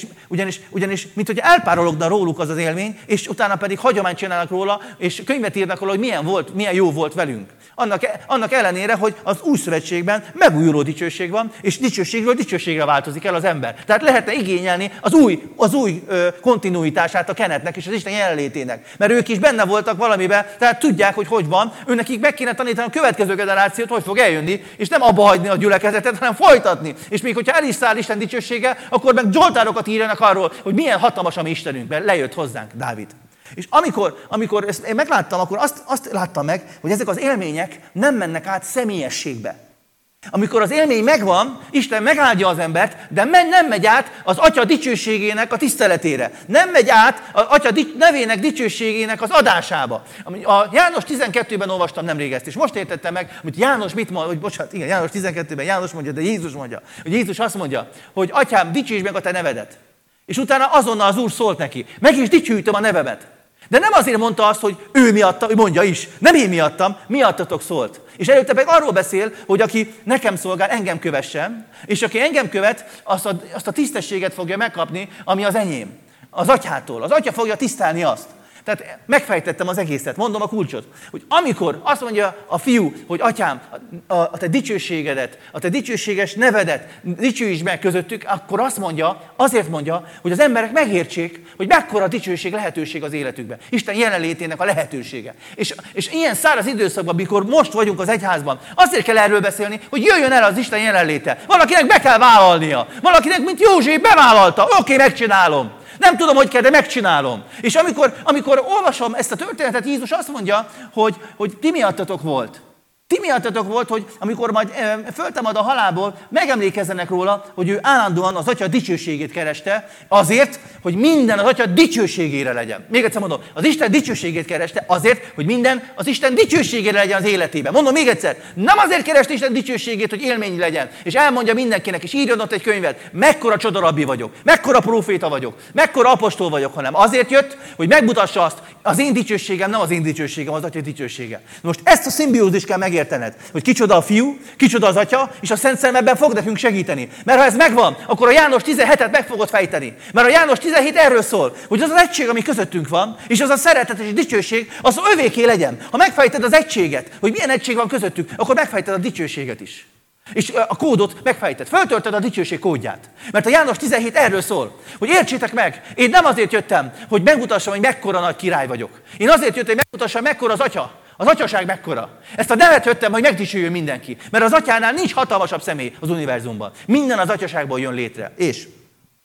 Ugyanis mint hogy elpárologna róluk az élmény, és utána pedig hagyományt csinálnak róla, és könyvet írnak róla, hogy milyen jó volt velünk. Annak ellenére, hogy az új szövetségben megújuló dicsőség van, és dicsőségről dicsőségre változik el az ember. Tehát lehetne igényelni az új kontinuitását a kenetnek és az Isten jelenlétének. Mert ők is benne voltak valamiben, tehát tudják, hogy van. Őnekik meg kéne tanítani a következő generációt, hogy fog eljönni, és nem abba hagyni a gyülekezetet, hanem folytatni. És még hogyha el is száll Isten dicsősége, akkor meg zsoltárokat írjanak arról, hogy milyen hatalmas a mi Istenünk, mert lejött hozzánk Dávid. És amikor ezt én megláttam, akkor azt láttam meg, hogy ezek az élmények nem mennek át személyességbe. Amikor az élmény megvan, Isten megáldja az embert, de nem megy át az Atya dicsőségének a tiszteletére. Nem megy át az Atya nevének dicsőségének az adásába. A János 12-ben olvastam nemrég ezt, és most értettem meg, hogy János mit mond, János 12-ben János mondja, de Jézus mondja. Hogy Jézus azt mondja, hogy Atyám, dicsőítsd meg a te nevedet. És utána azonnal az Úr szólt neki, meg is dicsőítöm a nevemet. De nem azért mondta azt, hogy ő miatta, ő mondja is, nem én miattam, miattatok szólt. És előtte meg arról beszél, hogy aki nekem szolgál, engem kövessen, és aki engem követ, azt a tisztességet fogja megkapni, ami az enyém, az Atyától. Az Atya fogja tisztelni azt. Tehát megfejtettem az egészet, mondom a kulcsot, hogy amikor azt mondja a fiú, hogy Atyám, a te dicsőségedet, a te dicsőséges nevedet dicsőítsd meg közöttük, akkor azért mondja, hogy az emberek megértsék, hogy mekkora dicsőség, lehetőség az életükben. Isten jelenlétének a lehetősége. És ilyen száraz időszakban, amikor most vagyunk az egyházban, azért kell erről beszélni, hogy jöjjön el az Isten jelenléte. Valakinek be kell vállalnia. Valakinek, mint József, bevállalta. Oké, megcsinálom. Nem tudom, hogy kell, de megcsinálom. És amikor olvasom ezt a történetet, Jézus azt mondja, hogy ti miattatok volt. Ti miattatok volt, hogy amikor majd föltámad a halálból, megemlékezzenek róla, hogy ő állandóan az Atya dicsőségét kereste, azért, hogy minden az Atya dicsőségére legyen. Még egyszer mondom, az Isten dicsőségét kereste azért, hogy minden az Isten dicsőségére legyen az életében. Mondom még egyszer, nem azért kereste Isten dicsőségét, hogy élmény legyen, és elmondja mindenkinek, és írjon ott egy könyvet, mekkora csodarabbi vagyok, mekkora próféta vagyok, mekkora apostol vagyok, hanem azért jött, hogy megmutassa azt, az én dicsőségem nem az én dicsőségem, az Atya dicsősége. Most ezt a szimbiózist kell megértened, hogy kicsoda a fiú, kicsoda az Atya, és a Szent Szellem ebben fog nekünk segíteni. Mert ha ez megvan, akkor a János 17-et meg fogod fejteni. Mert a János 17 erről szól, hogy az az egység, ami közöttünk van, és az a szeretet és dicsőség, az övéké legyen. Ha megfejted az egységet, hogy milyen egység van közöttük, akkor megfejted a dicsőséget is. És a kódot megfejted, föltöltöd a dicsőség kódját. Mert a János 17 erről szól, hogy értsétek meg, én nem azért jöttem, hogy megmutassam, hogy mekkora nagy király vagyok. Én azért jöttem, hogy megmutassam, mekkora az Atya. Az Atyaság mekkora. Ezt a nevet jöttem, hogy megdicsüljön mindenki. Mert az Atyánál nincs hatalmasabb személy az univerzumban. Minden az Atyaságból jön létre. És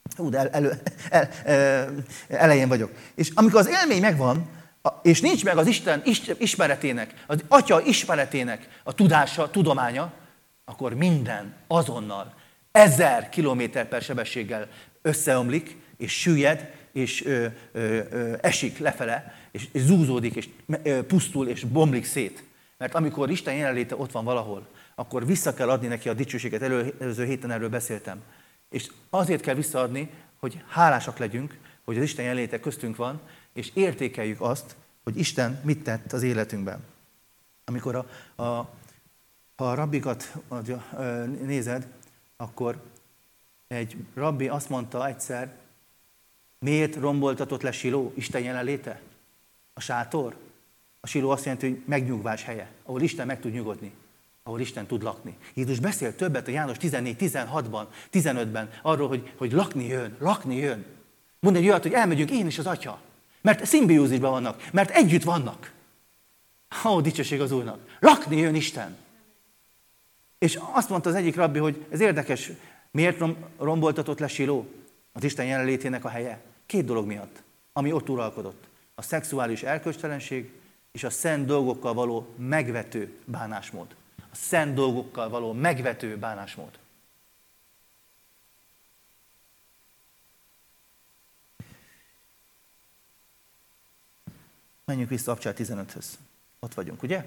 Elején vagyok. És amikor az élmény megvan, és nincs meg az Isten ismeretének, az Atya ismeretének a tudása, tudománya, akkor minden azonnal 1000 km/h sebességgel összeomlik, és süllyed, és esik lefele, és zúzódik, és pusztul, és bomlik szét. Mert amikor Isten jelenléte ott van valahol, akkor vissza kell adni neki a dicsőséget. Előző héten erről beszéltem. És azért kell visszaadni, hogy hálásak legyünk, hogy az Isten jelenléte köztünk van, és értékeljük azt, hogy Isten mit tett az életünkben. Amikor ha a rabbikat nézed, akkor egy rabbi azt mondta egyszer, miért romboltatott le Siló, Isten jelenléte? A sátor? A Siló azt jelenti, hogy megnyugvás helye, ahol Isten meg tud nyugodni, ahol Isten tud lakni. Jézus beszél többet a János 14, 16-ban, 15-ben arról, hogy lakni jön. Mond egy olyat, hogy elmegyünk én és az Atya. Mert szimbiózisban vannak, mert együtt vannak. Ó, dicsőség az Úrnak. Lakni jön Isten. És azt mondta az egyik rabbi, hogy ez érdekes, miért romboltatott le Siló, az Isten jelenlétének a helye? 2 dolog miatt, ami ott uralkodott. A szexuális erkölcstelenség és a szent dolgokkal való megvető bánásmód. A szent dolgokkal való megvető bánásmód. Menjünk vissza Abcsár 15-höz. Ott vagyunk, ugye?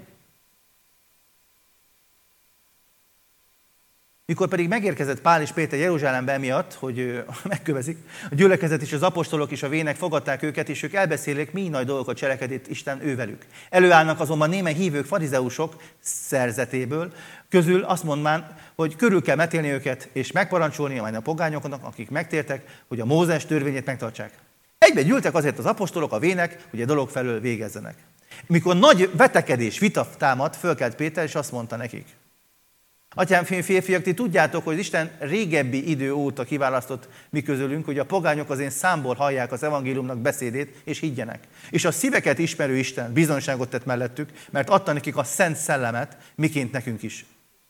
Mikor pedig megérkezett Pál és Péter Jeruzsálembe emiatt, hogy megkövezik, a gyülekezet és az apostolok és a vének fogadták őket, és ők elbeszélik, mi nagy dolgokat cselekedett Isten ővelük. Előállnak azonban némely hívők farizeusok szerzetéből, közül azt mondván, hogy körül kell metélni őket, és megparancsolni majd a pogányoknak, akik megtértek, hogy a Mózes törvényét megtartsák. Egybe gyűltek azért az apostolok, a vének, hogy a dolog felől végezzenek. Mikor nagy vetekedés, vita támadt, fölkelt Péter, és azt mondta nekik: Atyám, férfiak, ti tudjátok, hogy Isten régebbi idő óta kiválasztott mi közülünk, hogy a pogányok az én számból hallják az evangéliumnak beszédét, és higgyenek. És a szíveket ismerő Isten bizonyságot tett mellettük, mert adta nekik a Szent Szellemet, miként nekünk is.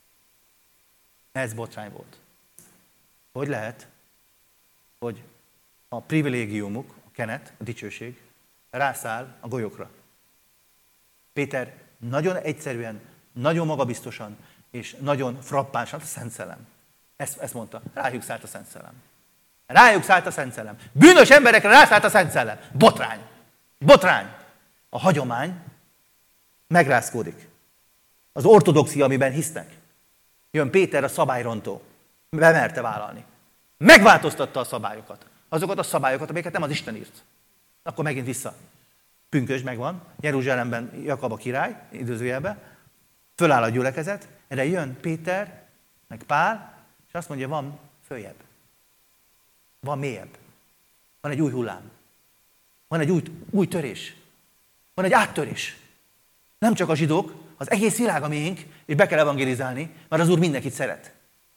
Ez botrány volt. Hogy lehet, hogy a privilégiumuk, a kenet, a dicsőség rászáll a golyókra? Péter nagyon egyszerűen, nagyon magabiztosan, és nagyon frappánsan, a Szent Szellem. Ezt mondta, rájuk szállt a Szent Szellem. Rájuk szállt a Szent Szellem. Bűnös emberekre rászállt a Szent Szellem. Botrány. Botrány. A hagyomány megrázkódik. Az ortodoxia, amiben hisznek. Jön Péter, a szabályrontó. Bemerte vállalni. Megváltoztatta a szabályokat. Azokat a szabályokat, amiket nem az Isten írt. Akkor megint vissza. Pünkösd megvan, Jeruzsálemben Jakab a király, idézőjelben, föláll a gyülekezet, erre jön Péter, meg Pál, és azt mondja, van följebb. Van mélyebb. Van egy új hullám. Van egy új törés. Van egy áttörés. Nem csak a zsidók, az egész világ a miénk, és be kell evangelizálni, mert az Úr mindenkit szeret.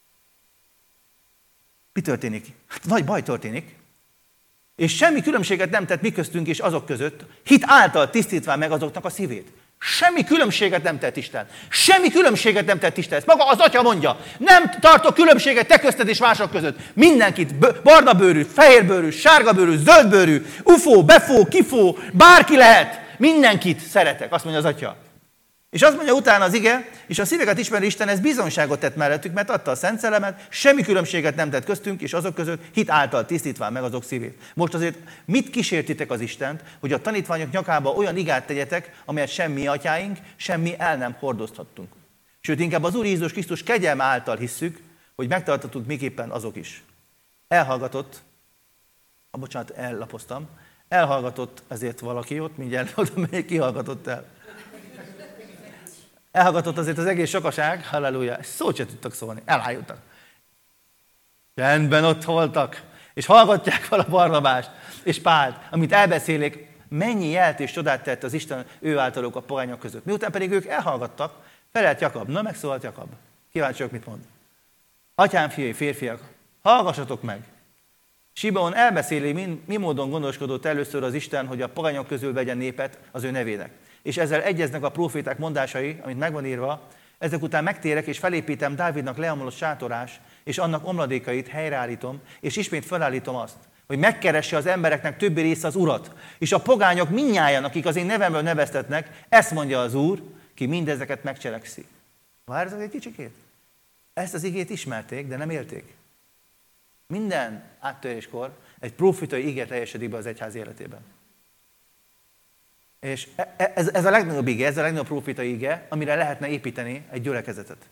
Mi történik? Hát nagy baj történik. És semmi különbséget nem tett mi köztünk és azok között, hit által tisztítván meg azoknak a szívét. Semmi különbséget nem tett Isten. Semmi különbséget nem tett Isten. Ezt maga az Atya mondja. Nem tartok különbséget te közted és mások között. Mindenkit, barna bőrű, fehér bőrű, sárga bőrű, zöld bőrű, ufó, befó, kifó, bárki lehet. Mindenkit szeretek, azt mondja az Atya. És azt mondja utána az ige, és a szíveket ismerő Isten ez bizonyságot tett mellettük, mert adta a Szent Szellemet, semmi különbséget nem tett köztünk, és azok között hit által tisztítván meg azok szívét. Most azért mit kísértitek az Istent, hogy a tanítványok nyakába olyan igát tegyetek, amelyet semmi atyáink, semmi el nem hordozhattunk. Sőt, inkább az Úr Jézus Krisztus kegyelme által hisszük, hogy megtartatunk miképpen azok is. Elhallgatott, ellapoztam, elhallgatott ezért valaki ott, mindjárt oda megyek, kihallgatott el. Elhallgatott azért az egész sokaság, halleluja, szót se tudtak szólni, elájultak. Rendben ott voltak, és hallgatják vala Barnabást és Pált, amit elbeszélik, mennyi jelt és csodát tett az Isten ő általuk a pogányok között. Miután pedig ők elhallgattak, felelt Jakab, na megszólalt Jakab. Kíváncsiak, mit mond. Atyám, fiai, férfiak, hallgassatok meg. Simeon elbeszéli, mi módon gondoskodott először az Isten, hogy a pogányok közül vegyen népet az ő nevének. És ezzel egyeznek a próféták mondásai, amit megvan írva, Ezek után megtérek, és felépítem Dávidnak leomlott sátorás, és annak omladékait helyreállítom, és ismét felállítom azt, hogy megkeresse az embereknek többi része az Urat, és a pogányok mindnyájan, akik az én nevemből neveztetnek, ezt mondja az Úr, ki mindezeket megcselekszi. Várjatok egy kicsikét. Ezt az igét ismerték, de nem élték. Minden áttöréskor egy prófitai ige teljesedik be az egyház életében. És ez a legnagyobb ige, ez a legnagyobb prófitai ige, amire lehetne építeni egy gyülekezetet.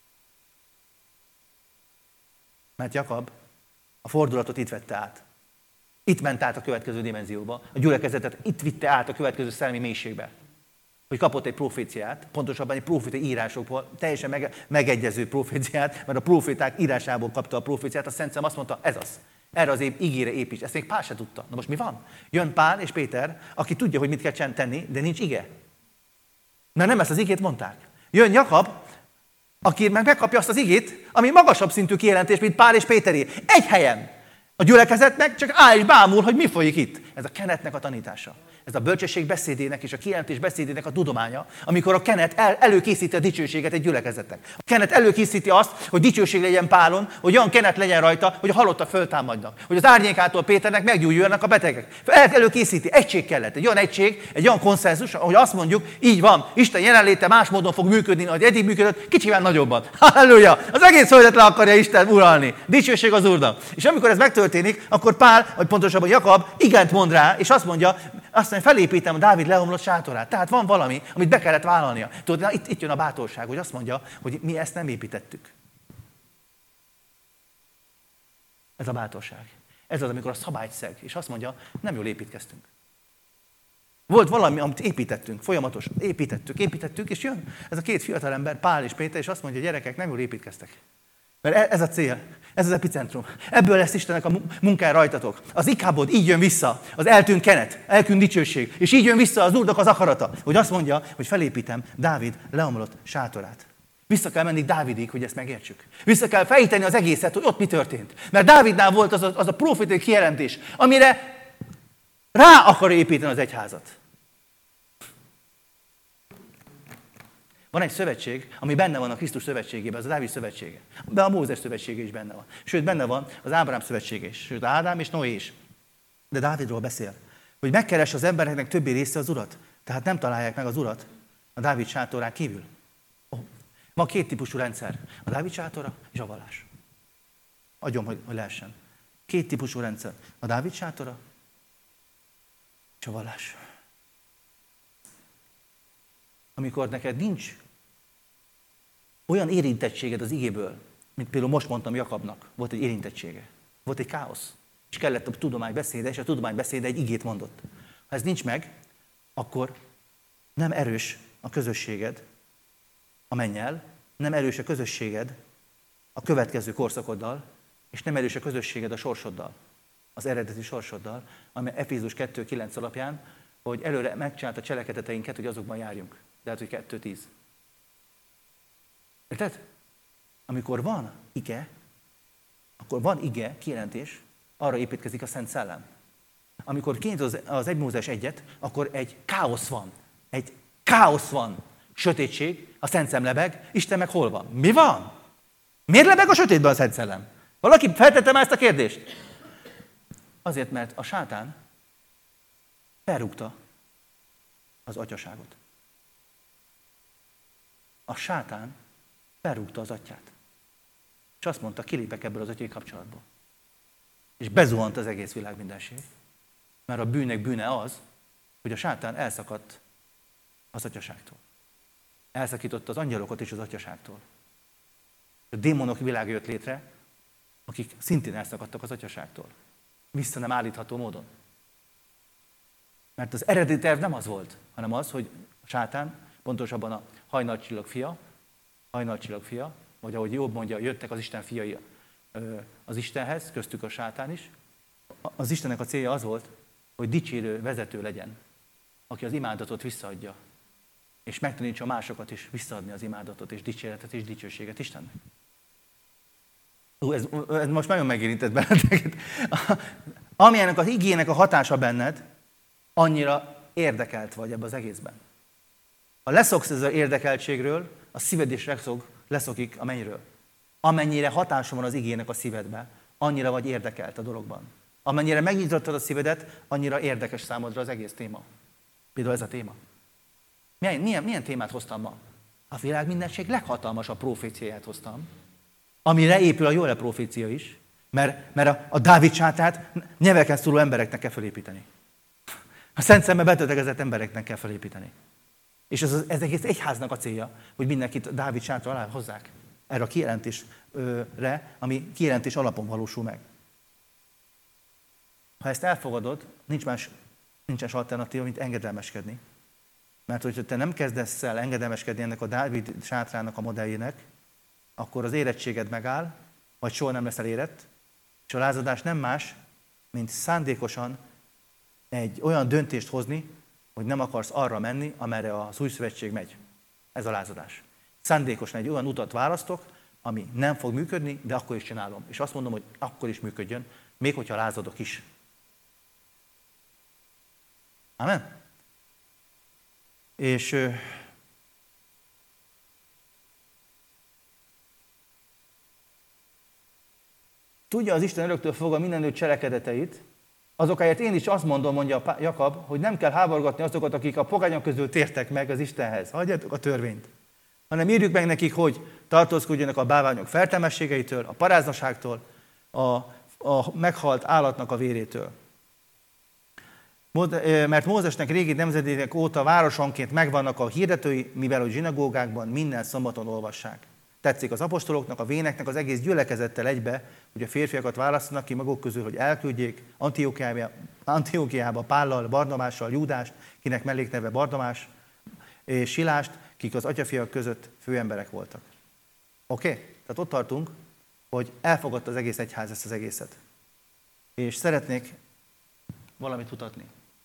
Mert Jakab a fordulatot itt vette át. Itt ment át a következő dimenzióba. A gyülekezetet itt vitte át a következő szellemi mélységbe. Hogy kapott egy proféciát, pontosabban egy profétai írásokból, teljesen megegyező proféciát, mert a proféták írásából kapta a proféciát, a Szent Szellem azt mondta, ez az. Erre az ígére építs. Ezt még Pál se tudta. Na most mi van? Jön Pál és Péter, aki tudja, hogy mit kell tenni, de nincs ige. Mert nem ezt az igét mondták. Jön Jakab, aki meg megkapja azt az igét, ami magasabb szintű kijelentés, mint Pál és Péteré. Egy helyen. A gyülekezetnek csak áll és bámul, hogy mi folyik itt. Ez a kenetnek a tanítása. Ez a bölcsesség beszédének és a kijelentés beszédének a tudománya, amikor a kenet előkészíti a dicsőséget egy gyülekezetnek. A kenet előkészíti azt, hogy dicsőség legyen Pálon, hogy olyan kenet legyen rajta, hogy a halottak föltámadnak, hogy az árnyékától Péternek meggyógyuljanak a betegek. Előkészíti, egység kellett, egy olyan egység, egy olyan konszenzus, hogy azt mondjuk, így van, Isten jelenléte más módon fog működni, ahogy eddig működött, kicsivel nagyobban. Halleluja! Az egész földet le akarja Isten uralni. Dicsőség az Úrnak. És amikor ez megtörténik, akkor Pál, vagy pontosabban Jakab igent mond rá, és azt mondja, felépítem a Dávid leomlott sátorát. Tehát van valami, amit be kellett vállalnia. Tudod, itt jön a bátorság, hogy azt mondja, hogy mi ezt nem építettük. Ez a bátorság. Ez az, amikor a szabályt szeg, és azt mondja, nem jól építkeztünk. Volt valami, amit építettünk, folyamatosan építettük, és jön ez a két fiatalember, Pál és Péter, és azt mondja, gyerekek, nem jól építkeztek. Mert ez a cél, ez az epicentrum. Ebből lesz Istennek a munkája rajtatok. Az ikábod így jön vissza, az eltűnt kenet, eltűnt dicsőség, és így jön vissza az Úrnak az akarata, hogy azt mondja, hogy felépítem Dávid leomlott sátorát. Vissza kell menni Dávidig, hogy ezt megértsük. Vissza kell fejteni az egészet, hogy ott mi történt. Mert Dávidnál volt az a profétai kijelentés, amire rá akar építeni az egyházat. Van egy szövetség, ami benne van a Krisztus szövetségében, az a Dávid szövetsége. De a Mózes szövetsége is benne van. Sőt, benne van az Ábrám szövetsége is. Sőt, Ádám és Noé is. De Dávidról beszél, hogy megkeres az embereknek többi része az Urat. Tehát nem találják meg az Urat a Dávid sátorán kívül. Van két típusú rendszer. A Dávid sátora és a vallás. Adjom, hogy lehessen. Két típusú rendszer. A Dávid sátora és a vallás. Amikor neked nincs olyan érintettséged az igéből, mint például most mondtam Jakabnak, volt egy érintettsége. Volt egy káosz. És kellett a tudomány beszéde, és a tudomány beszéde egy igét mondott. Ha ez nincs meg, akkor nem erős a közösséged a mennyel, nem erős a közösséged a következő korszakoddal, és nem erős a közösséged a sorsoddal, az eredeti sorsoddal, ami Efézus 2.9 alapján, hogy előre megcsinált a cselekedeteinket, hogy azokban járjunk. Lehet, hogy 2.10. Érted? Amikor van ige, akkor van ige, kijelentés, arra építkezik a Szent Szellem. Amikor kinyit az 1 Mózes 1-et, akkor egy káosz van. Egy káosz van. Sötétség, a Szent Szellem lebeg, Isten meg hol van? Mi van? Miért lebeg a sötétben a Szent Szellem? Valaki feltette már ezt a kérdést? Azért, mert a sátán felrúgta az atyaságot. A sátán felrúgta az atyát. És azt mondta, kilépek ebből az atyai kapcsolatból. És bezuhant az egész világ mindenség. Mert a bűnnek bűne az, hogy a sátán elszakadt az atyaságtól. Elszakította az angyalokat is az atyaságtól. A démonok világa jött létre, akik szintén elszakadtak az atyaságtól. Vissza nem állítható módon. Mert az eredeti terv nem az volt, hanem az, hogy a sátán, pontosabban a hajnalcsillag fia, vagy ahogy Jobb mondja, jöttek az Isten fiai az Istenhez, köztük a sátán is. Az Istennek a célja az volt, hogy dicsérő vezető legyen, aki az imádatot visszaadja, és megtanítsa másokat is visszaadni az imádatot, és dicséretet, és dicsőséget Istennek. Ez most nagyon megérintett benneteket. Amilyenek az igének a hatása benned, annyira érdekelt vagy ebbe az egészben. Ha leszoksz ezzel érdekeltségről, a szíved is leszokik a mennyről. Amennyire hatása van az igének a szívedbe, annyira vagy érdekelt a dologban. Amennyire megnyitottad a szívedet, annyira érdekes számodra az egész téma. Például ez a téma. Milyen témát hoztam ma? A világ mindenség leghatalmasabb proféciáját hoztam, amire épül a Jóel profécia is, mert a Dávid sátrát nyelveken szóló embereknek kell felépíteni. A Szent Szemmel betötegezett embereknek kell felépíteni. És ez egész egyháznak a célja, hogy mindenkit Dávid sátra alá hozzák. Erre a kijelentésre, ami kijelentés alapon valósul meg. Ha ezt elfogadod, nincs alternatíva, mint engedelmeskedni. Mert hogyha te nem kezdesz el engedelmeskedni ennek a Dávid sátrának a modelljének, akkor az érettséged megáll, vagy soha nem leszel érett, és a lázadás nem más, mint szándékosan egy olyan döntést hozni, hogy nem akarsz arra menni, amerre az új szövetség megy. Ez a lázadás. Szándékosan egy olyan utat választok, ami nem fog működni, de akkor is csinálom. És azt mondom, hogy akkor is működjön, még hogyha lázadok is. Amen? És tudja az Isten öröktől fogva mindenő cselekedeteit, azokért én is azt mondom, mondja Jakab, hogy nem kell háborgatni azokat, akik a pogányok közül tértek meg az Istenhez. Hagyjátok a törvényt. Hanem írjuk meg nekik, hogy tartózkodjanak a bálványok fertelmességeitől, a paráznaságtól, a meghalt állatnak a vérétől. Mert Mózesnek régi nemzedékek óta városonként megvannak a hirdetői, mivel a zsinagógákban minden szombaton olvassák. Tetszik az apostoloknak, a véneknek az egész gyülekezettel egybe, hogy a férfiakat választanak ki maguk közül, hogy elküldjék Antiochiába Pállal, Barnabással, Júdást, kinek mellékneve Barnabás, és Silást, kik az atyafiak között főemberek voltak. Oké? Tehát ott tartunk, hogy elfogadta az egész egyház ezt az egészet. És szeretnék valamit mutatni.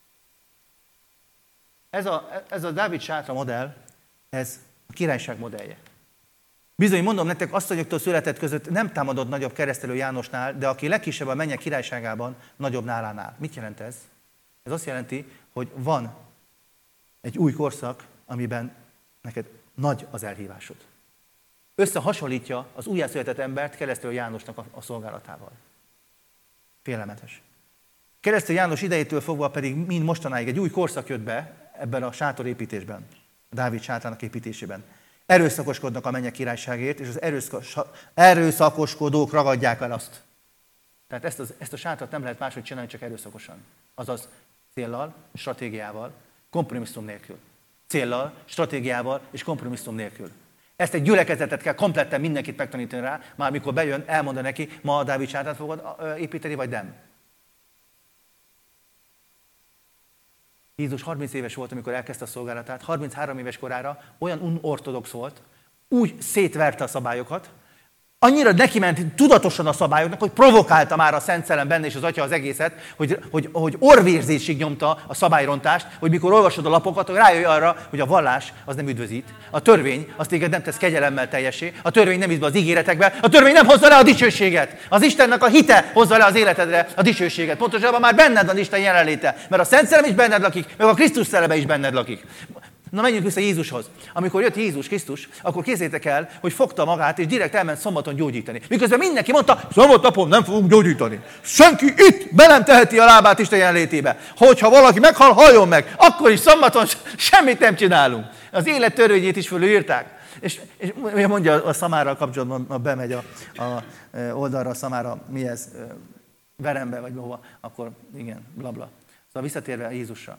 Ez a Dávid sátra modell, ez a királyság modellje. Bizony, mondom nektek, asszonyoktól született között nem támadott nagyobb keresztelő Jánosnál, de aki legkisebb a mennyek királyságában, nagyobb nálánál. Mit jelent ez? Ez azt jelenti, hogy van egy új korszak, amiben neked nagy az elhívásod. Összehasonlítja az újjászületett embert keresztelő Jánosnak a szolgálatával. Félelmetes. Keresztelő János idejétől fogva pedig mind mostanáig egy új korszak jött be ebben a sátorépítésben, a Dávid sátrának építésében. Erőszakoskodnak a mennyek királyságért, és az erőszakoskodók ragadják el azt. Tehát ezt a sátrat nem lehet máshogy csinálni, csak erőszakosan. Azaz céllal, stratégiával, kompromisszum nélkül. Céllal, stratégiával és kompromisszum nélkül. Ezt egy gyülekezetet kell kompletten mindenkit megtanítani rá, már mikor bejön, elmondja neki, ma a Dávid sátrát fogod építeni, vagy nem. Jézus 30 éves volt, amikor elkezdte a szolgálatát, 33 éves korára olyan unortodox volt, úgy szétverte a szabályokat, annyira neki ment tudatosan a szabályoknak, hogy provokálta már a Szent Szellem benne és az Atya az egészet, hogy orvérzésig nyomta a szabályrontást, hogy mikor olvasod a lapokat, hogy rájöjj arra, hogy a vallás az nem üdvözít, a törvény az téged nem tesz kegyelemmel teljessé, a törvény nem visz be az ígéretekbe, a törvény nem hozza le a dicsőséget. Az Istennek a hite hozza le az életedre a dicsőséget. Pontosabban már benned van Isten jelenléte, mert a Szent Szellem is benned lakik, meg a Krisztus szelleme is benned lakik. Na, menjünk vissza Jézushoz. Amikor jött Jézus Krisztus, akkor képzeljétek el, hogy fogta magát, és direkt elment szombaton gyógyítani. Miközben mindenki mondta, szombatnapon nem fogunk gyógyítani. Senki itt be nem teheti a lábát Isten jelenlétébe. Hogyha valaki meghal, halljon meg. Akkor is szombaton semmit nem csinálunk. Az élet törvényét is fölírták. És mondja a szamárral kapcsolatban, bemegy a oldalra a szamára, mi ez, Verembe vagy hova, akkor igen, blabla. Szóval visszatérve Jézusra.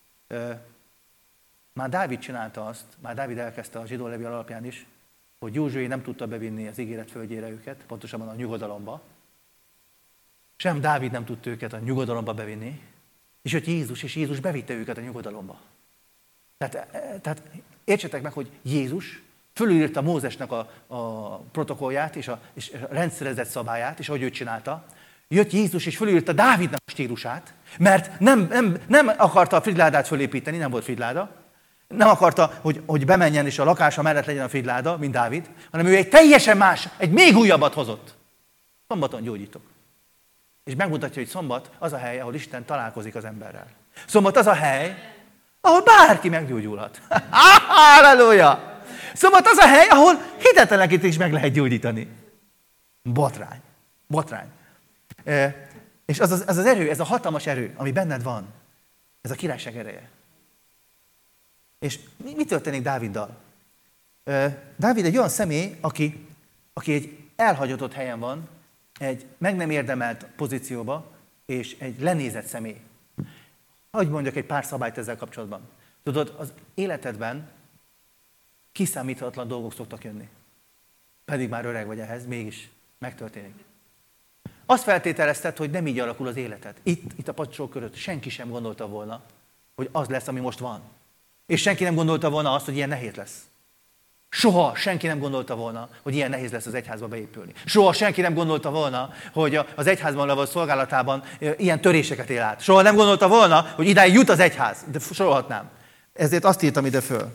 Már Dávid csinálta azt, már Dávid elkezdte a zsidó levél alapján is, hogy Józsué nem tudta bevinni az ígéret földjére őket, pontosabban a nyugodalomba. Sem Dávid nem tudta őket a nyugodalomba bevinni, és jött Jézus, és Jézus bevitte őket a nyugodalomba. Tehát értsetek meg, hogy Jézus fölülírta Mózesnek a protokollját és a rendszerezett szabályát, és ahogy ő csinálta. Jött Jézus, és fölülírta Dávidnak a stílusát, mert nem akarta a fridládát fölépíteni, nem volt fridláda, nem akarta, hogy bemenjen és a lakása mellett legyen a fridláda, mint Dávid, hanem ő egy teljesen más, egy még újabbat hozott. Szombaton gyógyítok. És megmutatja, hogy szombat az a hely, ahol Isten találkozik az emberrel. Szombat az a hely, ahol bárki meggyógyulhat. Halleluja! Szóval az a hely, ahol hitetlenekét is meg lehet gyógyítani. Botrány. Botrány. És az erő, ez a hatalmas erő, ami benned van, ez a királyság ereje. És mi történik Dáviddal? Dávid egy olyan személy, aki egy elhagyatott helyen van, egy meg nem érdemelt pozícióba, és egy lenézett személy. Hadd mondjak egy pár szabályt ezzel kapcsolatban. Tudod, az életedben kiszámíthatatlan dolgok szoktak jönni. Pedig már öreg vagy ehhez, mégis megtörténik. Azt feltételezted, hogy nem így alakul az életed. Itt a padsorok között senki sem gondolta volna, hogy az lesz, ami most van. És senki nem gondolta volna azt, hogy ilyen nehéz lesz. Soha senki nem gondolta volna, hogy ilyen nehéz lesz az egyházba beépülni. Soha senki nem gondolta volna, hogy az egyházban levő szolgálatában ilyen töréseket él át. Soha nem gondolta volna, hogy idáig jut az egyház. De sorolhatnám. Ezért azt írtam ide föl.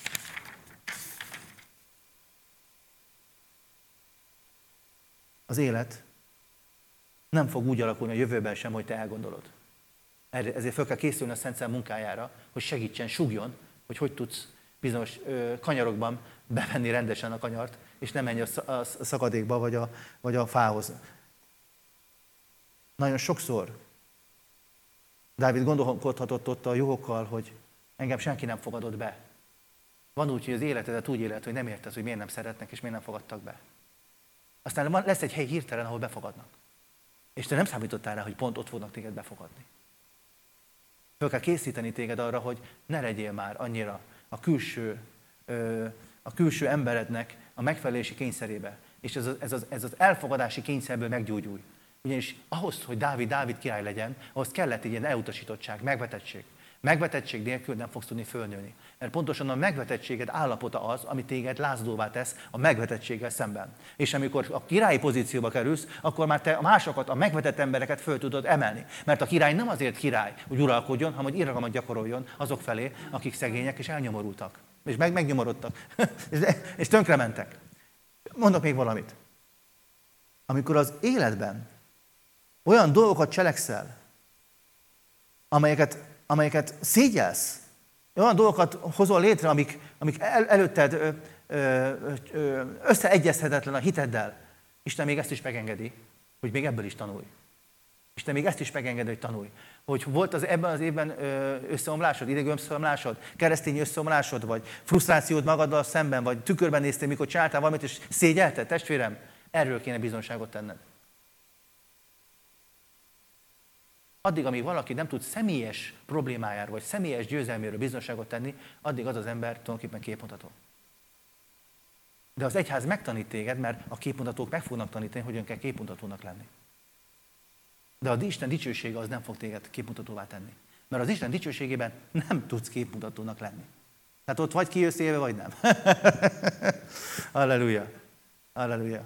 Az élet nem fog úgy alakulni a jövőben sem, hogy te elgondolod. Ezért fel kell készülni a Szent Szellem munkájára, hogy segítsen, sugjon, hogy tudsz bizonyos kanyarokban bevenni rendesen a kanyart, és nem menj a szakadékba vagy a fához. Nagyon sokszor Dávid gondolkodhatott ott a jogokkal, hogy engem senki nem fogadott be. Van úgy, hogy az életedet úgy élet, hogy nem érted, hogy miért nem szeretnek, és miért nem fogadtak be. Aztán lesz egy hely hirtelen, ahol befogadnak. És te nem számítottál rá, hogy pont ott fognak téged befogadni. Föl kell készíteni téged arra, hogy ne legyél már annyira a külső emberednek a megfelelési kényszerébe. És ez az elfogadási kényszerből meggyógyulj. Ugyanis ahhoz, hogy Dávid király legyen, ahhoz kellett egy ilyen elutasítottság, megvetettség. Megvetettség nélkül nem fogsz tudni fölnőni. Mert pontosan a megvetettséged állapota az, ami téged lázadóvá tesz a megvetettséggel szemben. És amikor a királyi pozícióba kerülsz, akkor már te a másokat, a megvetett embereket föl tudod emelni. Mert a király nem azért király, hogy uralkodjon, hanem hogy irgalmat gyakoroljon azok felé, akik szegények és elnyomorultak. És megnyomorodtak. és tönkrementek. Mondok még valamit. Amikor az életben olyan dolgokat cselekszel, amelyeket szégyelsz, olyan dolgokat hozol létre, amik előtted összeegyezhetetlen a hiteddel, Isten még ezt is megengedi, hogy még ebből is tanulj. Isten még ezt is megengedi, hogy tanulj. Hogy volt ebben az évben összeomlásod, idegű összeomlásod, keresztény összeomlásod, vagy frusztrációd magaddal szemben, vagy tükörben néztél, mikor csináltál valamit, és szégyelted, testvérem, erről kéne bizonyságot tenned. Addig, amíg valaki nem tud személyes problémájáról, vagy személyes győzelméről bizonyságot tenni, addig az az ember tulajdonképpen képmutató. De az egyház megtanít téged, mert a képmutatók meg fognak tanítani, hogyan kell képmutatónak lenni. De az Isten dicsősége az nem fog téged képmutatóvá tenni. Mert az Isten dicsőségében nem tudsz képmutatónak lenni. Tehát ott vagy kijössz élve, vagy nem. Halleluja. Halleluja.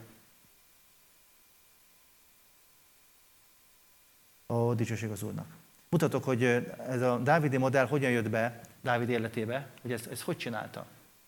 Ó, dicsőség az Úrnak. Mutatok, hogy ez a dávidi modell hogyan jött be Dávid életébe, hogy ezt hogy csinálta.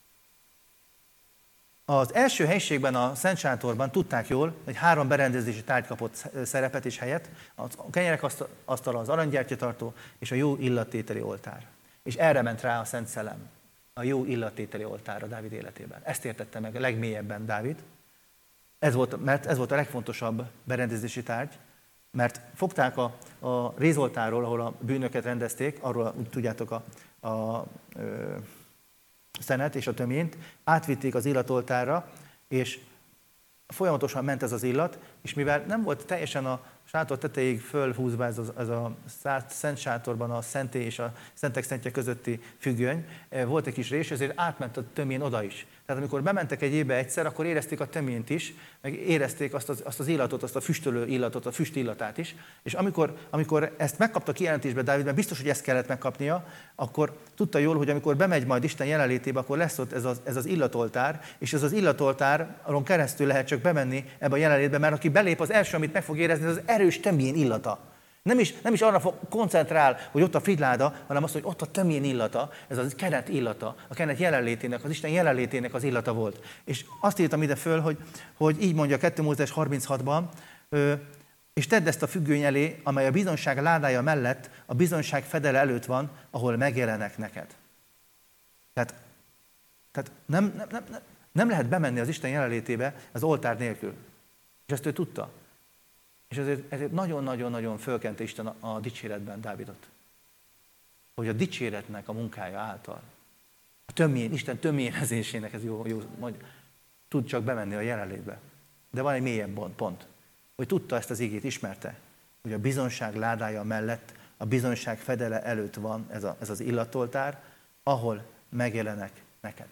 Az első helyiségben, a Szent Sátorban tudták jól, hogy 3 berendezési tárgy kapott szerepet és helyet, a kenyerek asztala, az aranygyertyatartó és a jó illattételi oltár. És erre ment rá a Szent Szellem, a jó illattételi oltárra Dávid életében. Ezt értette meg a legmélyebben Dávid. Mert ez volt a legfontosabb berendezési tárgy, mert fogták a rézoltárról, ahol a bűnöket rendezték, arról tudjátok a szenet és a töményt, átvitték az illatoltárra, és folyamatosan ment ez az illat, és mivel nem volt teljesen a sátor tetejéig fölhúzva ez a szent sátorban a szentély és a szentek szentje közötti függöny, volt egy kis rés, ezért átment a tömén oda is. Tehát amikor bementek egy évbe egyszer, akkor érezték a töményt is, meg érezték azt az illatot, azt a füstölő illatot, a füst illatát is, és amikor ezt megkapta kijelentésbe Dávid, mert biztos, hogy ezt kellett megkapnia, akkor tudta jól, hogy amikor bemegy majd Isten jelenlétébe, akkor lesz ott ez az illatoltár, és ez az illatoltáron keresztül lehet csak bemenni ebbe a jelenlétbe, mert aki belép, az első, amit meg fog érezni, az erős tömén illata. Nem is arra koncentrál, hogy ott a frigyláda, hanem azt, hogy ott a tömén illata, ez a kenet illata, a kenet jelenlétének, az Isten jelenlétének az illata volt. És azt írtam ide föl, hogy így mondja 2 Mózes 36-ban, és tedd ezt a függöny elé, amely a bizonyság ládája mellett, a bizonyság fedele előtt van, ahol megjelenek neked. Tehát Tehát nem lehet bemenni az Isten jelenlétébe az oltár nélkül. És ezt ő tudta. És ezért nagyon-nagyon-nagyon fölkente Isten a dicséretben Dávidot. Hogy a dicséretnek a munkája által, Isten tömjénezésének, ez jó tud csak bemenni a jelenlétbe. De van egy mélyebb pont, hogy tudta ezt az igét, ismerte, hogy a bizonyság ládája mellett, a bizonyság fedele előtt van ez az illatoltár, ahol megjelenek neked.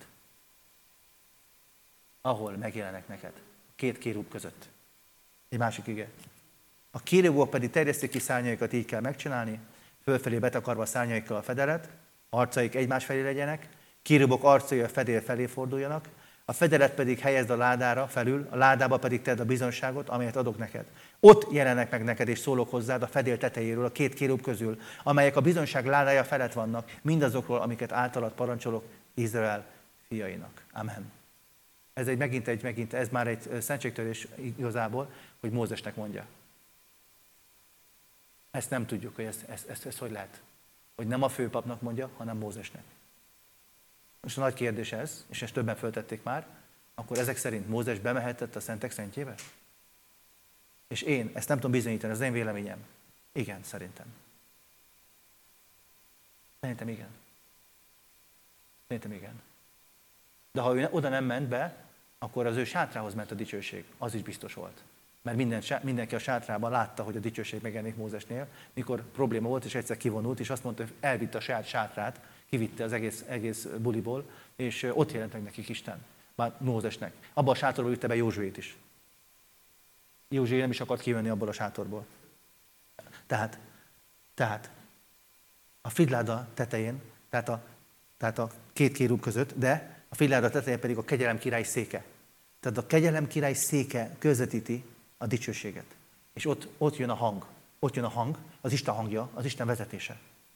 Ahol megjelenek neked. Két kérub között. Egy másik ige. A kérubok pedig terjesztik ki szárnyaikat, így kell megcsinálni, fölfelé betakarva szárnyaikkal a fedelet, arcaik egymás felé legyenek, kérubok arcai a fedél felé forduljanak, a fedelet pedig helyezd a ládára felül, a ládába pedig tedd a bizonyságot, amelyet adok neked. Ott jelenek meg neked, és szólok hozzád a fedél tetejéről, a két kérub közül, amelyek a bizonyság ládája felett vannak, mindazokról, amiket általad parancsolok Izrael fiainak. Amen. Ez már egy szentségtörés igazából, hogy Mózesnek mondja. Ezt nem tudjuk, hogy ezt hogy lehet. Hogy nem a főpapnak mondja, hanem Mózesnek. És a nagy kérdés ez, és ezt többen föltették már, akkor ezek szerint Mózes bemehetett a szentek szentjébe? És én ezt nem tudom bizonyítani, ez az én véleményem. Igen, szerintem. Szerintem igen. De ha ő oda nem ment be, akkor az ő sátrához ment a dicsőség. Az is biztos volt. Mert mindenki a sátrában látta, hogy a dicsőség megjelenik Mózesnél, mikor probléma volt, és egyszer kivonult, és azt mondta, hogy elvitte a saját sátrát, kivitte az egész buliból, és ott jelent meg nekik Isten, már Mózesnek. Abban a sátorból vitte be Józsuét is. Józsué nem is akart kijönni abból a sátorból. Tehát a figláda tetején, tehát a két kérub között, de a figláda tetején pedig a kegyelem király széke. Tehát a kegyelem király széke közvetíti a dicsőséget. És ott jön a hang. Ott jön a hang, az Isten hangja, az Isten vezetése.